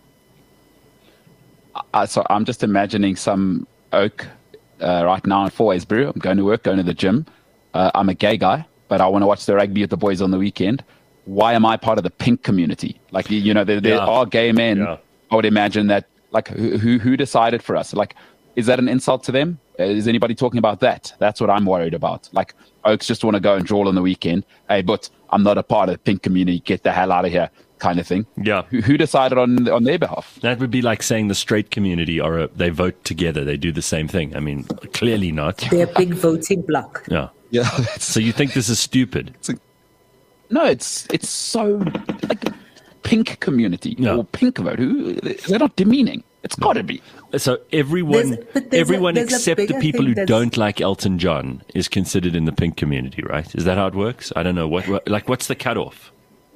Uh, so I'm just imagining some oak uh, right now in Fourways Brew. I'm going to work, going to the gym. Uh, I'm a gay guy, but I want to watch the rugby with the boys on the weekend. Why am I part of the pink community? Like, you know, there, there Yeah. are gay men. Yeah. I would imagine that, like, who, who who decided for us? Like, is that an insult to them? Is anybody talking about that? That's what I'm worried about. Like, Oaks just want to go and draw on the weekend. Hey, but I'm not a part of the pink community. Get the hell out of here, kind of thing. Yeah. Who, who decided on on their behalf? That would be like saying the straight community are a, they vote together. They do the same thing. I mean, clearly not. They're a big voting bloc. Yeah. Yeah. So you think this is stupid? No, it's it's so like pink community No. or pink vote. Who is that not demeaning? It's got to be. So everyone, There's- but there's a- everyone there's a except the bigger people thing who that's- don't like Elton John is considered in the pink community, right? Is that how it works? I don't know. What, what like what's the cutoff?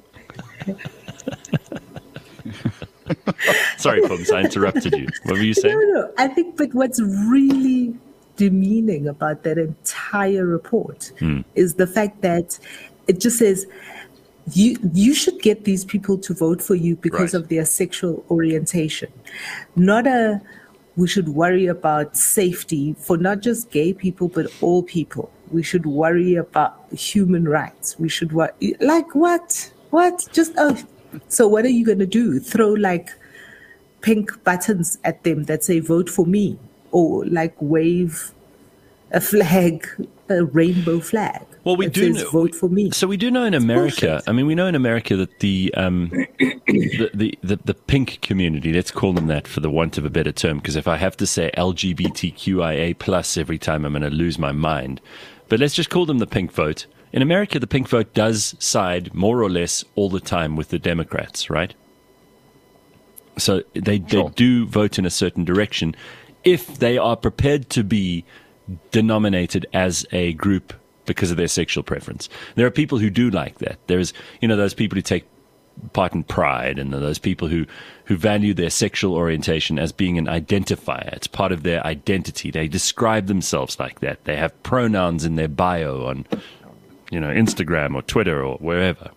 Sorry, Pums, I interrupted you. What were you No, saying? no. I think, but what's really demeaning about that entire report Hmm. is the fact that it just says you you should get these people to vote for you because Right. of their sexual orientation, not a. We should worry about safety for not just gay people but all people. We should worry about human rights. We should worry like what what just oh. So what are you going to do? Throw like pink buttons at them that say vote for me, or like wave a flag, a rainbow flag. Well, we that do says know, vote for me. So we do know in America. bullshit. I mean, we know in America that the, um, the, the the the pink community. Let's call them that for the want of a better term, because if I have to say L G B T Q I A plus every time, I'm going to lose my mind. But let's just call them the pink vote. In America, the pink vote does side more or less all the time with the Democrats, right? So they, they Sure. do vote in a certain direction if they are prepared to be denominated as a group because of their sexual preference. There are people who do like that. There's, you know, those people who take part in Pride, and those people who, who value their sexual orientation as being an identifier. It's part of their identity. They describe themselves like that. They have pronouns in their bio on, you know, Instagram or Twitter or wherever.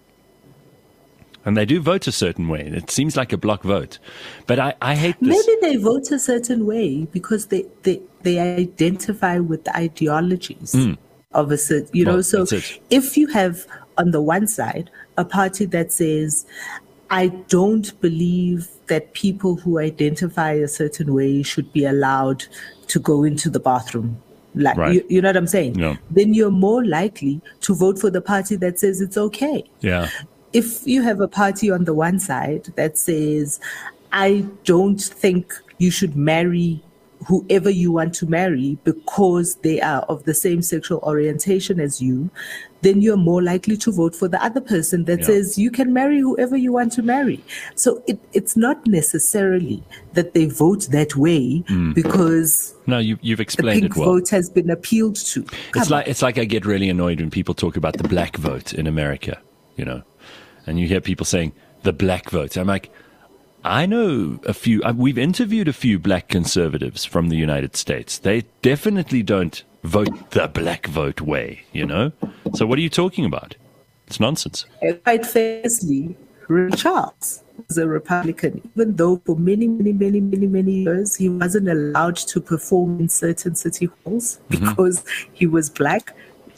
And they do vote a certain way. It seems like a block vote. But I, I hate this. Maybe they vote a certain way because they, they, they identify with the ideologies of a certain, you Well, know. So that's it. if you have on the one side a party that says, I don't believe that people who identify a certain way should be allowed to go into the bathroom. Like, Right. you, you know what I'm saying? Yeah. Then you're more likely to vote for the party that says it's okay. Yeah. If you have a party on the one side that says, I don't think you should marry whoever you want to marry because they are of the same sexual orientation as you, then you're more likely to vote for the other person that Yeah. says you can marry whoever you want to marry. So it, it's not necessarily that they vote that way because No, you, you've the explained pink it well. vote has been appealed to. Come It's on. like it's like I get really annoyed when people talk about the black vote in America, you know, and you hear people saying the black vote. I'm like, I know a few. uh, We've interviewed a few black conservatives from the United States. They definitely don't vote the black vote way, you know. So what are you talking about? It's nonsense. And quite famously, Ray Charles was a Republican, even though for many, many, many, many, many years he wasn't allowed to perform in certain city halls because he was black.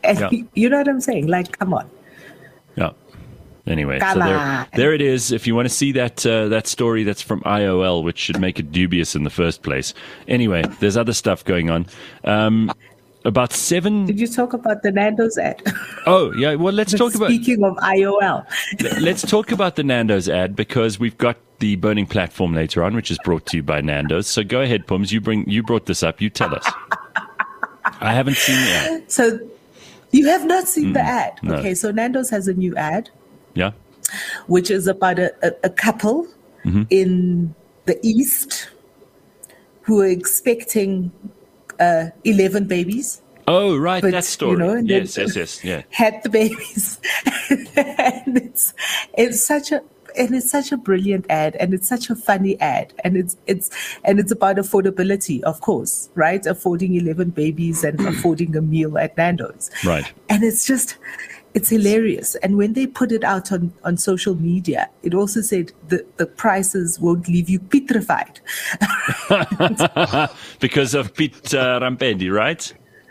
And Yeah. you know what I'm saying? Like, come on. Yeah. Anyway, so Come there, on. there it is. If you want to see that uh, that story, that's from I O L, which should make it dubious in the first place. Anyway, there's other stuff going on. Um, about seven. Did you talk about the Nando's ad? Oh, yeah. Well, let's talk about. Speaking of I O L. Let's talk about the Nando's ad because we've got the burning platform later on, which is brought to you by Nando's. So go ahead, Pums. You bring. You brought this up. You tell us. I haven't seen the ad. So you have not seen mm, the ad. No. Okay, so Nando's has a new ad. Yeah. Which is about a, a, a couple mm-hmm. in the East who are expecting uh, eleven babies. Oh, right, but, that story. You know, yes, yes, yes, yeah. Had the babies. And it's it's such a and it's such a brilliant ad, and it's such a funny ad, and it's it's and it's about affordability, of course, right? Affording eleven babies and affording a meal at Nando's. Right. And it's just It's hilarious. And when they put it out on, on social media, it also said the, the prices won't leave you petrified. Because of Pete uh, Rampedi, right?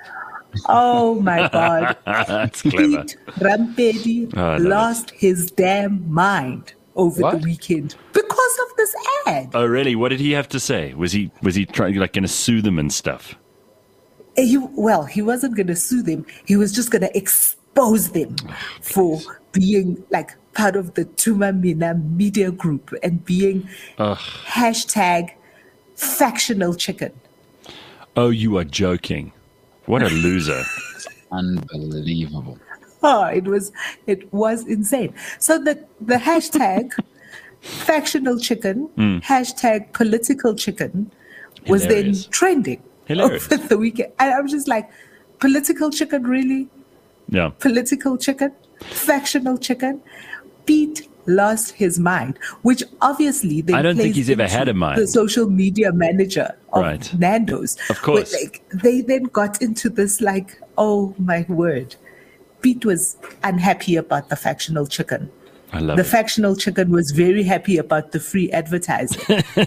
Oh, my God. That's clever. Pete Rampedi oh, lost it. his damn mind over what? the weekend because of this ad. Oh, really? What did he have to say? Was he was he trying like going to sue them and stuff? He, well, he wasn't going to sue them. He was just going to expose them oh, for being like part of the Tuma Mina media group and being Ugh. hashtag factional chicken. Oh, you are joking. What a loser. Unbelievable. Oh, it was it was insane. So the, the hashtag factional chicken, mm. hashtag political chicken was Hilarious. then trending Hilarious. over the weekend. And I was just like, political chicken, really? Yeah. Political chicken, factional chicken. Pete lost his mind, which obviously they I don't think he's ever had a mind. The social media manager of right. Nando's. Of course. Like, they then got into this like, oh my word. Pete was unhappy about the factional chicken. I love the it. factional chicken was very happy about the free advertising.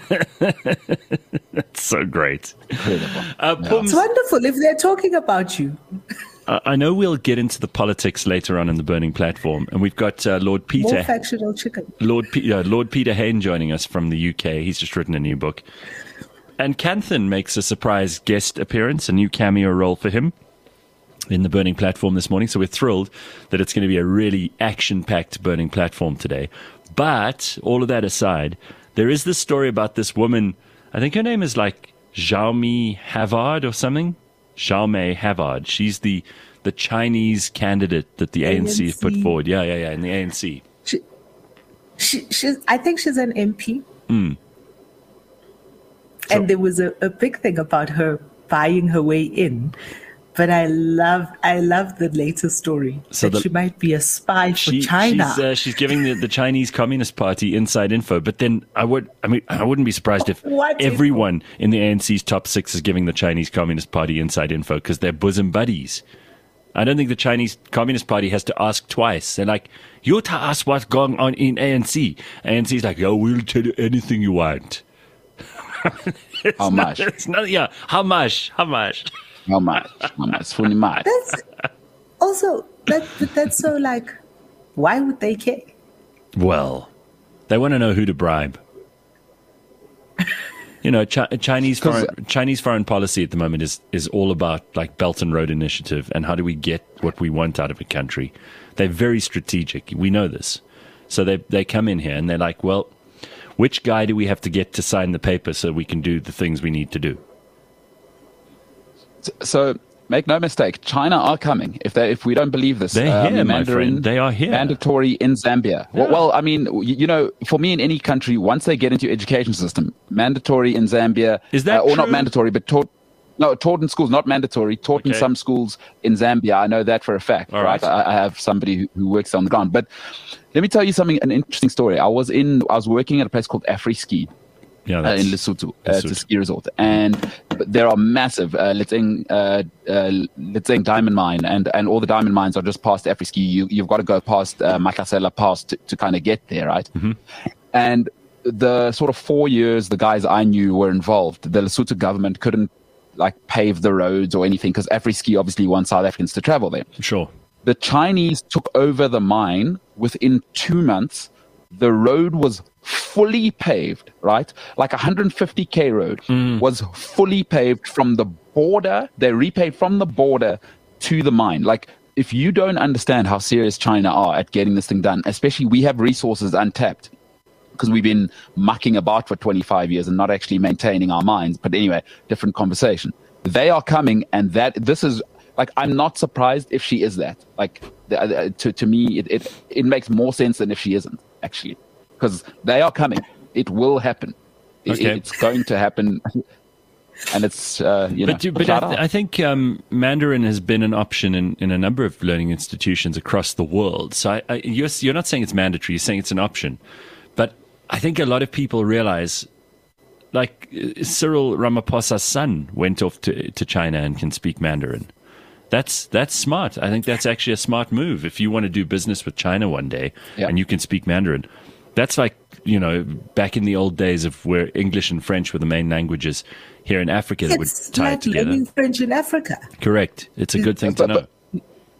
That's so great. Incredible. Uh, yeah. It's wonderful if they're talking about you. I know we'll get into the politics later on in the burning platform, and we've got uh, Lord Peter, More factional chicken. Lord P- uh, Lord Peter Hain joining us from the U K. He's just written a new book, and Canthan makes a surprise guest appearance, a new cameo role for him in the burning platform this morning. So we're thrilled that it's going to be a really action-packed burning platform today. But all of that aside, there is this story about this woman. I think her name is like Jaume Havard or something. Jaume Havard. She's the the Chinese candidate that the A N C have put forward. Yeah, yeah, yeah, in the A N C. She, she, she's, I think she's an M P. Mm. And So- there was a, a big thing about her buying her way in. But I love, I love the latest story So that the- she might be a spy for She, China. She's, uh, she's giving the, the Chinese Communist Party inside info. But then I would, I mean, I wouldn't be surprised if What everyone in the A N C's top six is giving the Chinese Communist Party inside info because they're bosom buddies. I don't think the Chinese Communist Party has to ask twice. They're like, you tell us what's going on in A N C. A N C's like, oh, we'll tell you anything you want. How much? It's not, yeah, how much? How much? How much? How much? Fully much. That's also, that, that's so like, why would they care? Well, they want to know who to bribe. You know, Chi- Chinese foreign, Chinese foreign policy at the moment is, is all about like Belt and Road Initiative and how do we get what we want out of a country. They're very strategic. We know this. So they they come in here and they're like, well, which guy do we have to get to sign the paper so we can do the things we need to do? So make no mistake, China are coming. If they, if we don't believe this, They're um, here, my Mandarin friend. They are here. Mandatory in Zambia. Well, well, I mean, you, you know, for me in any country, once they get into your education system, mandatory in Zambia, Is that uh, or not true? mandatory, but taught. No, taught in schools, not mandatory. Taught in Okay. some schools in Zambia. I know that for a fact. All right, right. I, I have somebody who, who works on the ground. But let me tell you something. An interesting story. I was in. I was working at a place called Afri-Ski. Yeah, Uh, that's, in Lesotho. Uh, it's a Lesotho. ski resort. And there are massive, uh, let's say, uh, uh, let's say diamond mine, and, and all the diamond mines are just past Afri-Ski. You, you've got to go past uh, Makasela Pass to, to kind of get there, right? Mm-hmm. And the sort of four years the guys I knew were involved, the Lesotho government couldn't like pave the roads or anything, because Afri-Ski obviously wants South Africans to travel there. Sure. The Chinese took over the mine within two months. The road was fully paved, right? Like a one hundred fifty K road mm. was fully paved from the border. They repaved from the border to the mine. Like, if you don't understand how serious China are at getting this thing done, especially we have resources untapped because we've been mucking about for twenty-five years and not actually maintaining our mines. But anyway, different conversation. They are coming, and that this is like, I'm not surprised if she is that. Like, the, to to me, it, it it makes more sense than if she isn't, actually, because they are coming. It will happen. It, okay. It's going to happen. And it's, uh, you know, but, but I, th- I think um, Mandarin has been an option in, in a number of learning institutions across the world. So I, I, you're, you're not saying it's mandatory, you're saying it's an option. But I think a lot of people realize, like Cyril Ramaphosa's son went off to, to China and can speak Mandarin. That's that's smart. I think that's actually a smart move. If you want to do business with China one day yeah. and you can speak Mandarin, that's like, you know, back in the old days of where English and French were the main languages here in Africa that it's would tie like it together. learning French in Africa. Correct. It's a good thing to but, know. But,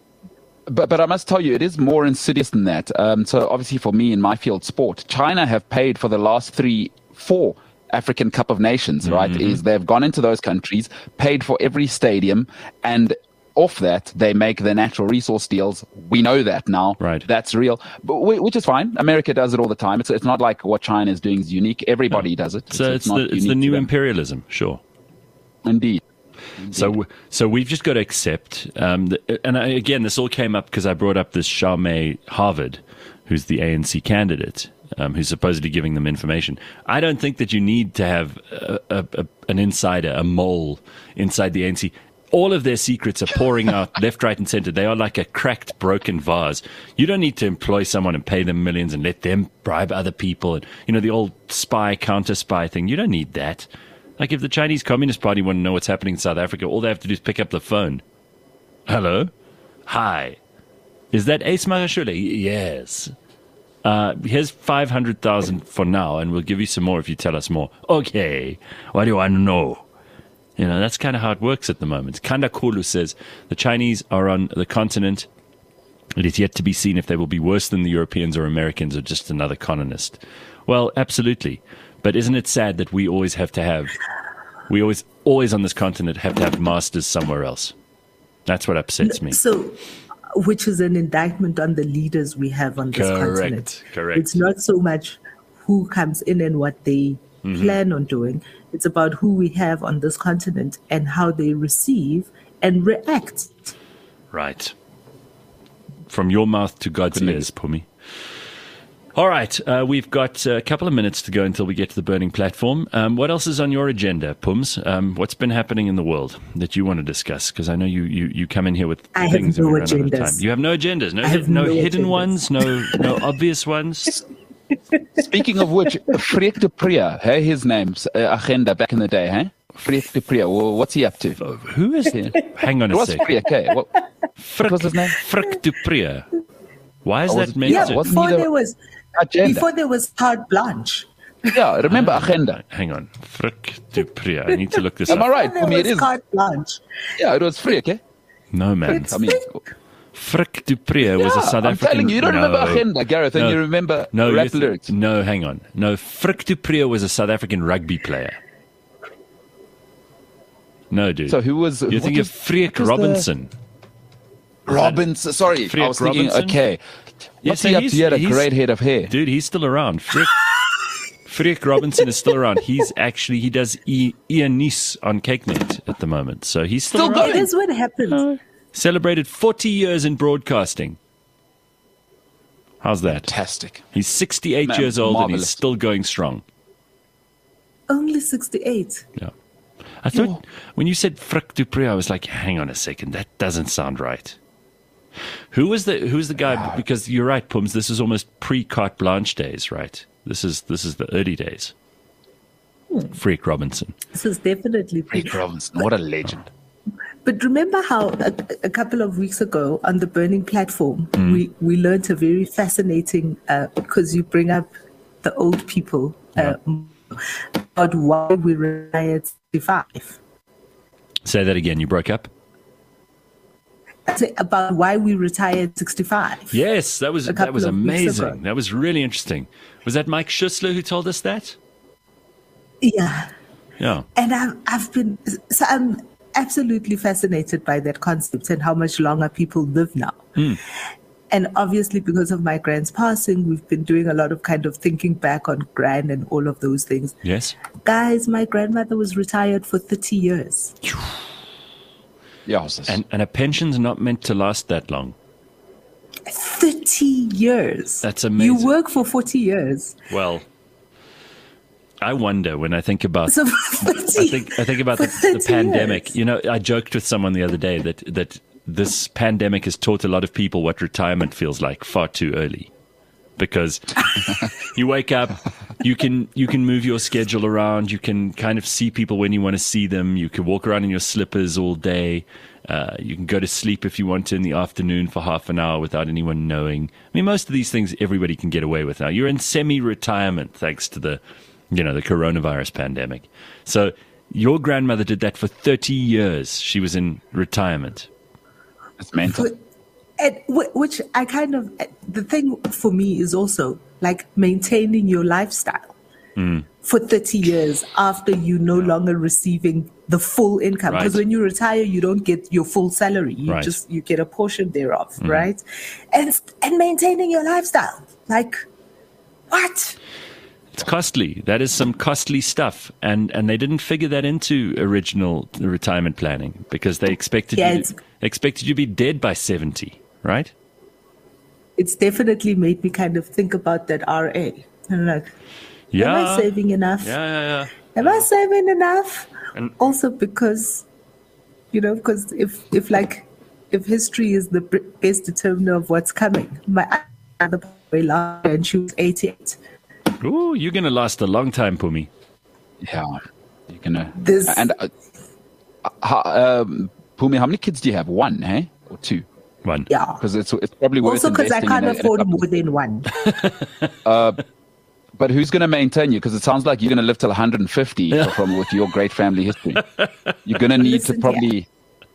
but but I must tell you, it is more insidious than that. Um, so obviously for me in my field, sport, China have paid for the last three, four African Cup of Nations, right? Mm-hmm. Is they've gone into those countries, paid for every stadium, and off that, they make the natural resource deals. We know that now. Right. That's real, but we, which is fine. America does it all the time. It's it's not like what China is doing is unique. Everybody no. does it. So it's, it's, it's the, it's the new imperialism, sure. Indeed. Indeed. So so we've just got to accept, um, the, and I, again, this all came up because I brought up this Charmaine Harvard, who's the A N C candidate, um, who's supposedly giving them information. I don't think that you need to have a, a, a, an insider, a mole inside the A N C. All of their secrets are pouring out left, right, and center. They are like a cracked, broken vase. You don't need to employ someone and pay them millions and let them bribe other people. And, you know, the old spy, counter-spy thing. You don't need that. Like, if the Chinese Communist Party want to know what's happening in South Africa, all they have to do is pick up the phone. Hello? Hi. Is that Ace Magashule? Yes. Uh, here's five hundred thousand for now, and we'll give you some more if you tell us more. Okay. What do you want to know? You know, that's kind of how it works at the moment. Kanda Kulu says the Chinese are on the continent. It is yet to be seen if they will be worse than the Europeans or Americans or just another colonist. Well, absolutely. But isn't it sad that we always have to have, we always, always on this continent have to have masters somewhere else? That's what upsets me. So, which is an indictment on the leaders we have on this correct, continent. Correct. It's not so much who comes in and what they mm-hmm. plan on doing. It's about who we have on this continent and how they receive and react. Right. From your mouth to God's ears, Pumi. All right. Uh, we've got a couple of minutes to go until we get to the burning platform. Um, what else is on your agenda, Pums? Um, what's been happening in the world that you want to discuss? Because I know you, you, you come in here with I things have no and we run out of time. agendas. You have no agendas. No, I have no, no hidden agendas. ones, no no obvious ones. Speaking of which, Freek de Priya, hey, his name's uh, agenda back in the day, hey? Freek de Priya, well, what's he up to? Who is he? Hang on It a was second. Freek, hey? What, Frick, what was his name? Frick du Priya. Why is Oh, was that it- mentioned? Yeah, wasn't before he the there was agenda? before there was carte blanche. Yeah, remember agenda. Hang on. Frick du Priya. I need to look this Am I up. right? Before For me, there it was is. carte blanche. Yeah, it was Freek, eh? No, man. It's I mean, Frick du Priya was yeah, a South I'm African. telling you, you don't no. remember agenda, Gareth, and No. you remember No, rap you th- lyrics. no, hang on. No, Frick du Priya was a South African rugby player. No, dude. So who was? You're what thinking of was- Freek what was the- Robinson. Robinson. Sorry, Freek I was thinking. Robinson? Okay, Yeah, what's so he up he's- to? He had a he's- great head of hair. Dude, he's still around. Freek, Freek Robinson is still around. He's actually, he does e- Ian Nice on CakeNet at the moment. So he's still, Still around. It is what happens. Celebrated forty years in broadcasting. How's that? Fantastic. He's sixty-eight Man, years old and marvelous. he's still going strong. Only sixty-eight. Yeah. I thought when you said Frick du Priya, I was like, hang on a second, that doesn't sound right. Who was the who was the guy? Because you're right, Pums. This is almost pre-carte blanche days, right? This is this is the early days. Freek Robinson. This is definitely Freek Robinson, what a legend. But remember how a, a couple of weeks ago on the Burning Platform, Mm. we, we learned a very fascinating, uh, because you bring up the old people, uh, about why we rely at sixty-five. Say that again. You broke up? About why we retired at sixty-five. Yes, that was A that was couple of weeks ago. amazing. That was really interesting. Was that Mike Schussler who told us that? Yeah. Yeah. And I've, I've been, so I'm absolutely fascinated by that concept and how much longer people live now. Mm. And obviously, because of my grand's passing, we've been doing a lot of kind of thinking back on grand and all of those things. Yes. Guys, my grandmother was retired for thirty years. Yeah, And and a pension's not meant to last that long. thirty years. That's amazing. You work for forty years. Well, I wonder when I think about So for thirty, I think I think about the, for the thirty pandemic. years. You know, I joked with someone the other day that that this pandemic has taught a lot of people what retirement feels like far too early. Because you wake up, you can you can move your schedule around, you can kind of see people when you want to see them, you can walk around in your slippers all day, uh, you can go to sleep if you want to in the afternoon for half an hour without anyone knowing. I mean, most of these things everybody can get away with now. You're in semi-retirement thanks to the, you know, the coronavirus pandemic. So your grandmother did that for thirty years. She was in retirement. It's mental. And wh- which I kind of, the thing for me is also like maintaining your lifestyle Mm. for thirty years after you no longer receiving the full income. Right. Because when you retire, you don't get your full salary. You Right. just, you get a portion thereof, right? And, and maintaining your lifestyle. Like, what? It's costly. That is some costly stuff, and and they didn't figure that into original retirement planning because they expected Yeah, you it's- expected you to be dead by seventy, right? It's definitely made me kind of think about that R A. And I'm like, Yeah. am I saving enough? Yeah, yeah, yeah. Am I saving enough? And- Also because, you know, because if, if like, if history is the b- best determiner of what's coming, my other way last year and she was eighty-eight. Ooh, you're gonna last a long time, Pumi. Yeah, you're gonna. This- And uh, how, um, Pumi, how many kids do you have? One, hey, or two? One. Yeah. Because it's it's probably worth Also because I investing can't in a- in a afford couple- more than one. But who's going to maintain you? Because it sounds like you're going to live till one hundred fifty from with your great family history. You're going to need Listen, to probably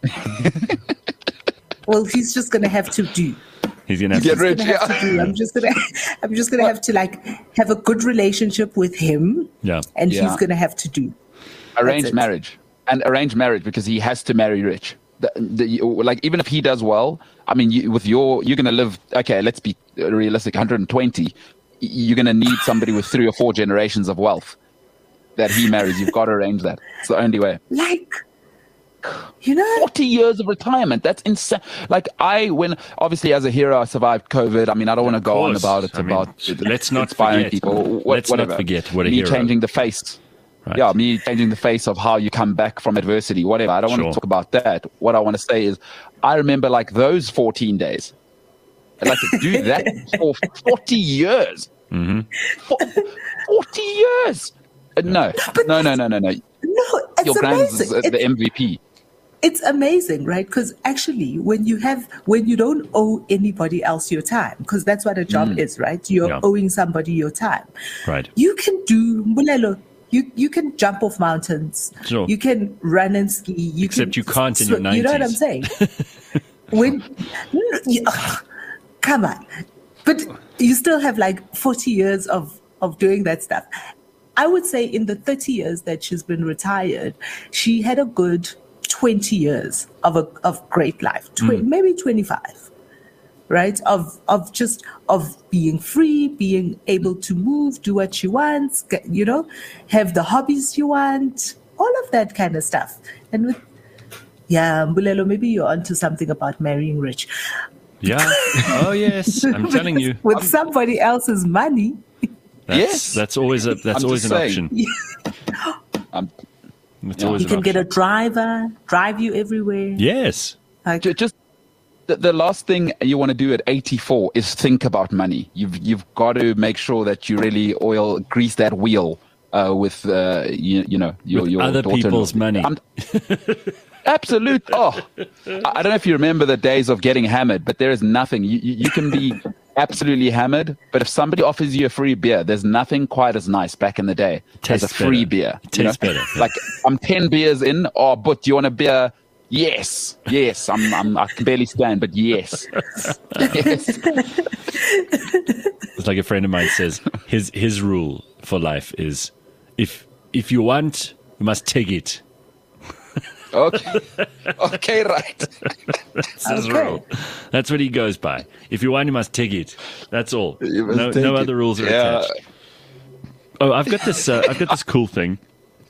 Well, he's just going to have to do. He's gonna have get to, rich. Gonna have Yeah. to do. I'm just gonna, I'm just gonna have to like have a good relationship with him, Yeah. and Yeah. he's gonna have to do. Arranged it. marriage and arranged marriage because he has to marry rich. The, the, like even if he does well, I mean, you, with your you're going to live. Okay, let's be realistic. one hundred twenty. You're going to need somebody with three or four generations of wealth that he marries. You've got to arrange that. It's the only way. Like, you know, forty years of retirement. That's insane. Like I, when obviously as a hero, I survived COVID. I mean, I don't want to go on course. about it. I mean, about let's not inspiring forget. people. What, Let's not whatever. forget what a me hero. changing the face. Right. Yeah, me changing the face of how you come back from adversity. Whatever. I don't want Sure. to talk about that. What I want to say is, I remember like those fourteen days. I'd like to do that for forty years. Mm-hmm. forty years. Uh, No, no, no, no, no, no. no, it's Your grand's amazing. is It- the M V P. it's amazing, right? Because actually, when you have, when you don't owe anybody else your time, because that's what a job is, right? You're Yeah. owing somebody your time. Right. You can do Mbulelo. You you can jump off mountains. Sure. You can run and ski. You Except can you can't in your swim. You know what I'm nineties. saying? when, you- ugh, come on, but you still have like forty years of of doing that stuff. I would say in the thirty years that she's been retired, she had a good twenty years of a of great life, Tw- maybe twenty-five, right? Of of just of being free, being able to move, do what she wants, get, you know, have the hobbies you want, all of that kind of stuff. And with yeah, Mbulelo, maybe you're onto something about marrying rich. Yeah. Oh yes. I'm telling you. with somebody else's money. That's, Yes. That's always a that's I'm always an just saying. option. Um, It's Yeah. always You an can get a option. driver, drive you everywhere. Yes. Like, Ju- just the, the last thing you want to do at eighty-four is think about money. You've you've got to make sure that you really oil grease that wheel uh, with uh, you, you know your, With your other daughter-in-law. people's money. I'm- Absolute. Oh, I I don't know if you remember the days of getting hammered, but there is nothing. You, you, you can be absolutely hammered. But if somebody offers you a free beer, there's nothing quite as nice back in the day as a Tastes free better. beer. It you know? tastes better, yeah. Like I'm ten beers in. Oh, but do you want a beer? Yes, yes. I'm, I'm I can barely stand, but yes. Yes. It's like a friend of mine says, his his rule for life is, if if you want, you must take it. Okay. Okay, right. That's his Okay. rule. That's what he goes by. If you want, you must take it. That's all. You must No, take no it. other rules are Yeah. attached. Oh, I've got this. Uh, I've got this cool thing.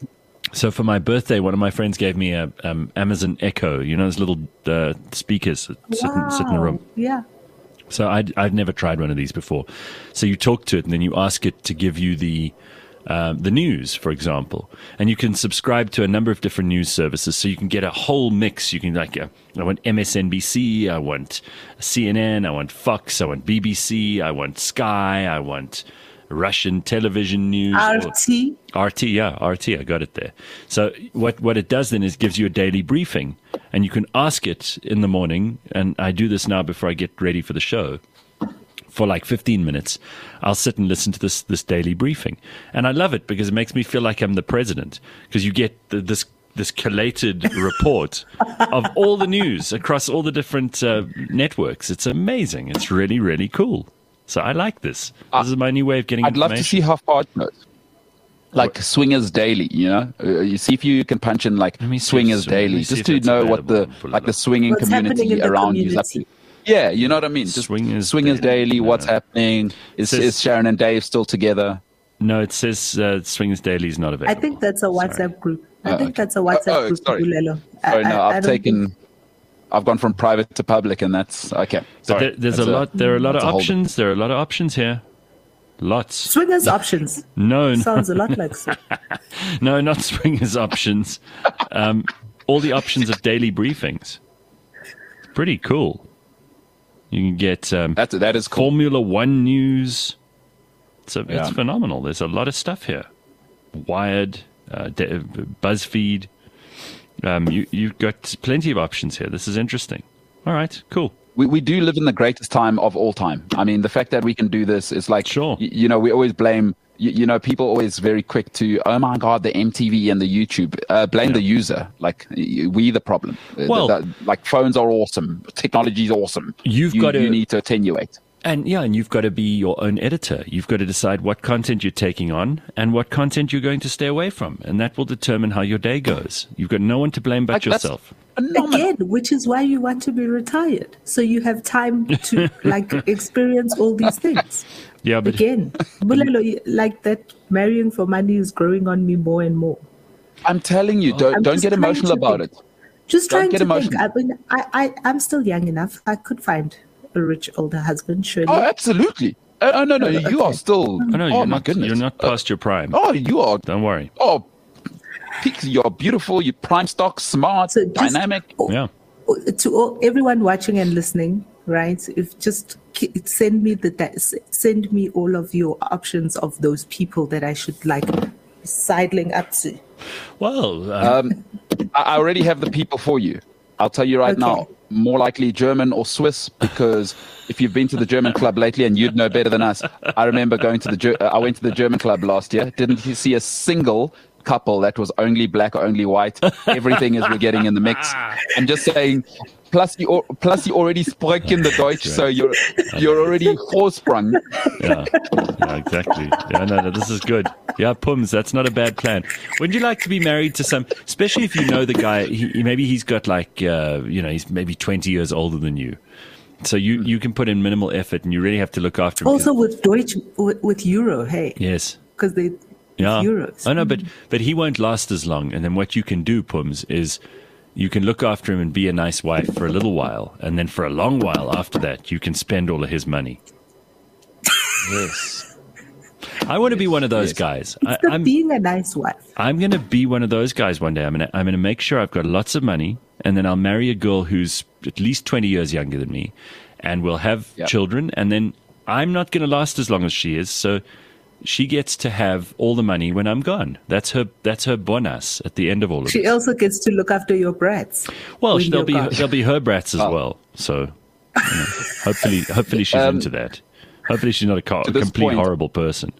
So for my birthday, one of my friends gave me a um, Amazon Echo. You know, those little uh, speakers that sit, in, sit in the room. Wow. Yeah. So I'd, I'd never tried one of these before. So you talk to it, and then you ask it to give you the um, the news, for example. And you can subscribe to a number of different news services, so you can get a whole mix. You can like, uh, I want M S N B C, I want C N N, I want Fox, I want B B C, I want Sky, I want Russian television news. R or- T. R T, yeah, R T, I got it there. So what, what it does then is gives you a daily briefing, and you can ask it in the morning, and I do this now before I get ready for the show. For like fifteen minutes, I'll sit and listen to this, this daily briefing. And I love it because it makes me feel like I'm the president, because you get the, this this collated report of all the news across all the different uh, networks. It's amazing. It's really, really cool. So I like this. This is my new way of getting I'd love to see information. how far it goes. Like Swingers Daily, you know, uh, you see if you can punch in like Let me see if Swingers Swing- let Daily, me see just if to it's know what the available. Pull it like the up. swinging What's happening community in the around you is up to. community. Yeah, you know what I mean. Just Swingers Swingers Daily, Daily, what's no. happening? Is, Says- is Sharon and Dave still together? No, it says uh, Swingers Daily is not I available. think that's a WhatsApp Sorry. group. I Oh, think okay. that's a WhatsApp Oh, oh, group. sorry. Bulelo. I- Sorry, no, I- I I've don't taken. think- I've gone from private to public, and that's okay. But Sorry. there, there's That's a lot. There are a lot of that's a whole- options. There are a lot of options here. Lots. Swingers options. No, no, Sounds a lot like so. no, not Swingers options. Um, all the options of daily briefings. Pretty cool. You can get um, That's that is cool. Formula One news. It's a, Yeah. it's phenomenal. There's a lot of stuff here. Wired, uh, de- BuzzFeed. Um, you you've got plenty of options here. This is interesting. All right, cool. We we do live in the greatest time of all time. I mean, the fact that we can do this is like, Sure. y- you know, we always blame, you, you know, people always very quick to, oh my God, the M T V and the YouTube. Uh, blame the user. Like, y- we the problem. Uh, Well- the- the- like, phones are awesome. Technology is awesome. You've you, got to- You need to attenuate. And yeah, and you've got to be your own editor. You've got to decide what content you're taking on and what content you're going to stay away from. And that will determine how your day goes. You've got no one to blame but Like, that's yourself. phenomenal. Again, which is why you want to be retired. So you have time to like experience all these things. Yeah, but Again, Bulelo, you- like that marrying for money is growing on me more and more. I'm telling you, don't, I'm don't just get trying emotional to about think. it. Just Don't trying get to emotional. think. I mean, I, I, I'm still young enough. I could find a rich older husband, surely. Oh, absolutely. Uh, oh, no, no, you are still. oh, no, oh, you're my not, goodness. you're not past your prime. Oh, you are. Don't worry. Oh, peak, you're beautiful. You're prime stock, smart, So just- dynamic. oh, Yeah. To all, everyone watching and listening, right? If just ki- send me the di- s- send me all of your options of those people that I should like be sidling up to. Well, um, Um, I I already have the people for you. I'll tell you right Okay. now, more likely German or Swiss, because if you've been to the German club lately, and you'd know better than us, I remember going to the, Ger- uh, I went to the German club last year, didn't see a single couple that was only black or only white. Everything is we're getting in the mix. I'm just saying, plus you, al- plus you already sprechen the Deutsch, so you're, you're already vorsprung. yeah, yeah, exactly. Yeah, no, no, this is good. Yeah, Pums, that's not a bad plan. Would you like to be married to some, especially if you know the guy, he, maybe he's got like, uh, you know, he's maybe twenty years older than you. So you, you can put in minimal effort and you really have to look after him. 'cause- Also with Deutsch, with, with Euro, hey, yes. because they Yeah. euros. Oh no, but but he won't last as long. And then what you can do, Pums, is you can look after him and be a nice wife for a little while, and then for a long while after that, you can spend all of his money. Yes. I want to be one of those Yes. guys. I, It's the I'm being a nice wife. I'm going to be one of those guys one day. I'm going to I'm going to make sure I've got lots of money, and then I'll marry a girl who's at least twenty years younger than me, and we'll have Yep. children. And then I'm not going to last as long as she is, so she gets to have all the money when I'm gone. That's her. That's her bonus at the end of all of She it. also gets to look after your brats. Well, when there'll you're be gone. there'll be her brats as Oh. well. So you know, hopefully, hopefully she's Um, into that. Hopefully she's not a co- To this complete point- horrible person.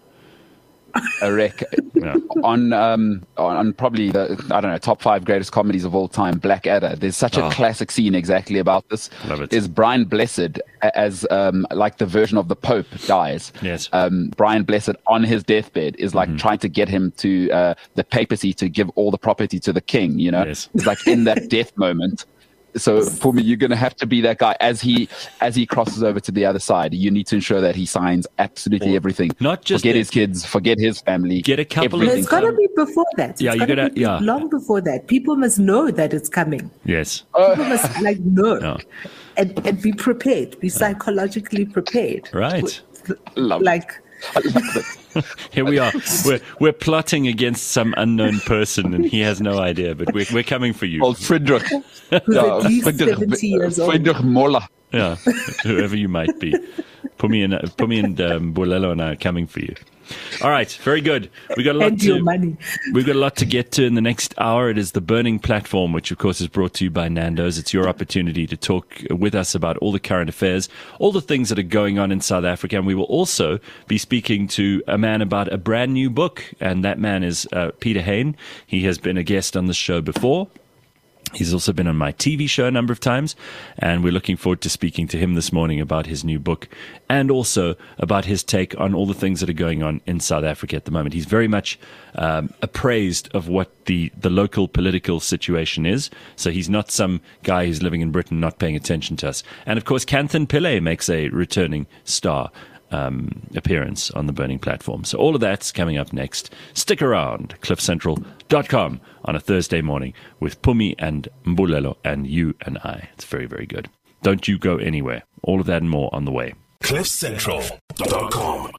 A rec- Yeah. on um on, on probably the I don't know top five greatest comedies of all time, Blackadder. There's such a Oh. classic scene exactly about this. Love it. Is Brian Blessed a- as um like the version of the Pope dies. Yes. Um, Brian Blessed on his deathbed is like Mm-hmm. trying to get him to uh, the papacy to give all the property to the king. You know, Yes. it's like in that death moment. So for me, you're going to have to be that guy as he as he crosses over to the other side. You need to ensure that he signs absolutely everything. Not just forget that- his kids, forget his family. Get a couple of- No, everything. it's got to be before that. Yeah, It's you gotta gotta- be yeah. long before that. People must know that it's coming. Yes. People must like know Yeah. and, and be prepared, be psychologically prepared. Right. Love it. Like, I love it. Here we are. We're we're plotting against some unknown person, and he has no idea. But we're we're coming for you. Old Friedrich. who's at least Friedrich- seventy years old. Friedrich Moller. Yeah, whoever you might be. Put me in. Put me in. Um, Bolelo and I are coming for you. All right, very good. We got a lot And your to. money. We've got a lot to get to in the next hour. It is the Burning Platform, which of course is brought to you by Nando's. It's your opportunity to talk with us about all the current affairs, all the things that are going on in South Africa. And we will also be speaking to a man about a brand new book. And that man is uh, Peter Hain. He has been a guest on the show before. He's also been on my T V show a number of times, and we're looking forward to speaking to him this morning about his new book and also about his take on all the things that are going on in South Africa at the moment. He's very much um, appraised of what the, the local political situation is, so he's not some guy who's living in Britain not paying attention to us. And of course, Kanthan Pillay makes a returning star um, appearance on the Burning Platform. So all of that's coming up next. Stick around, cliff central dot com on a Thursday morning with Pumi and Mbulelo and you and I. It's very, very good. Don't you go anywhere. All of that and more on the way. cliff central dot com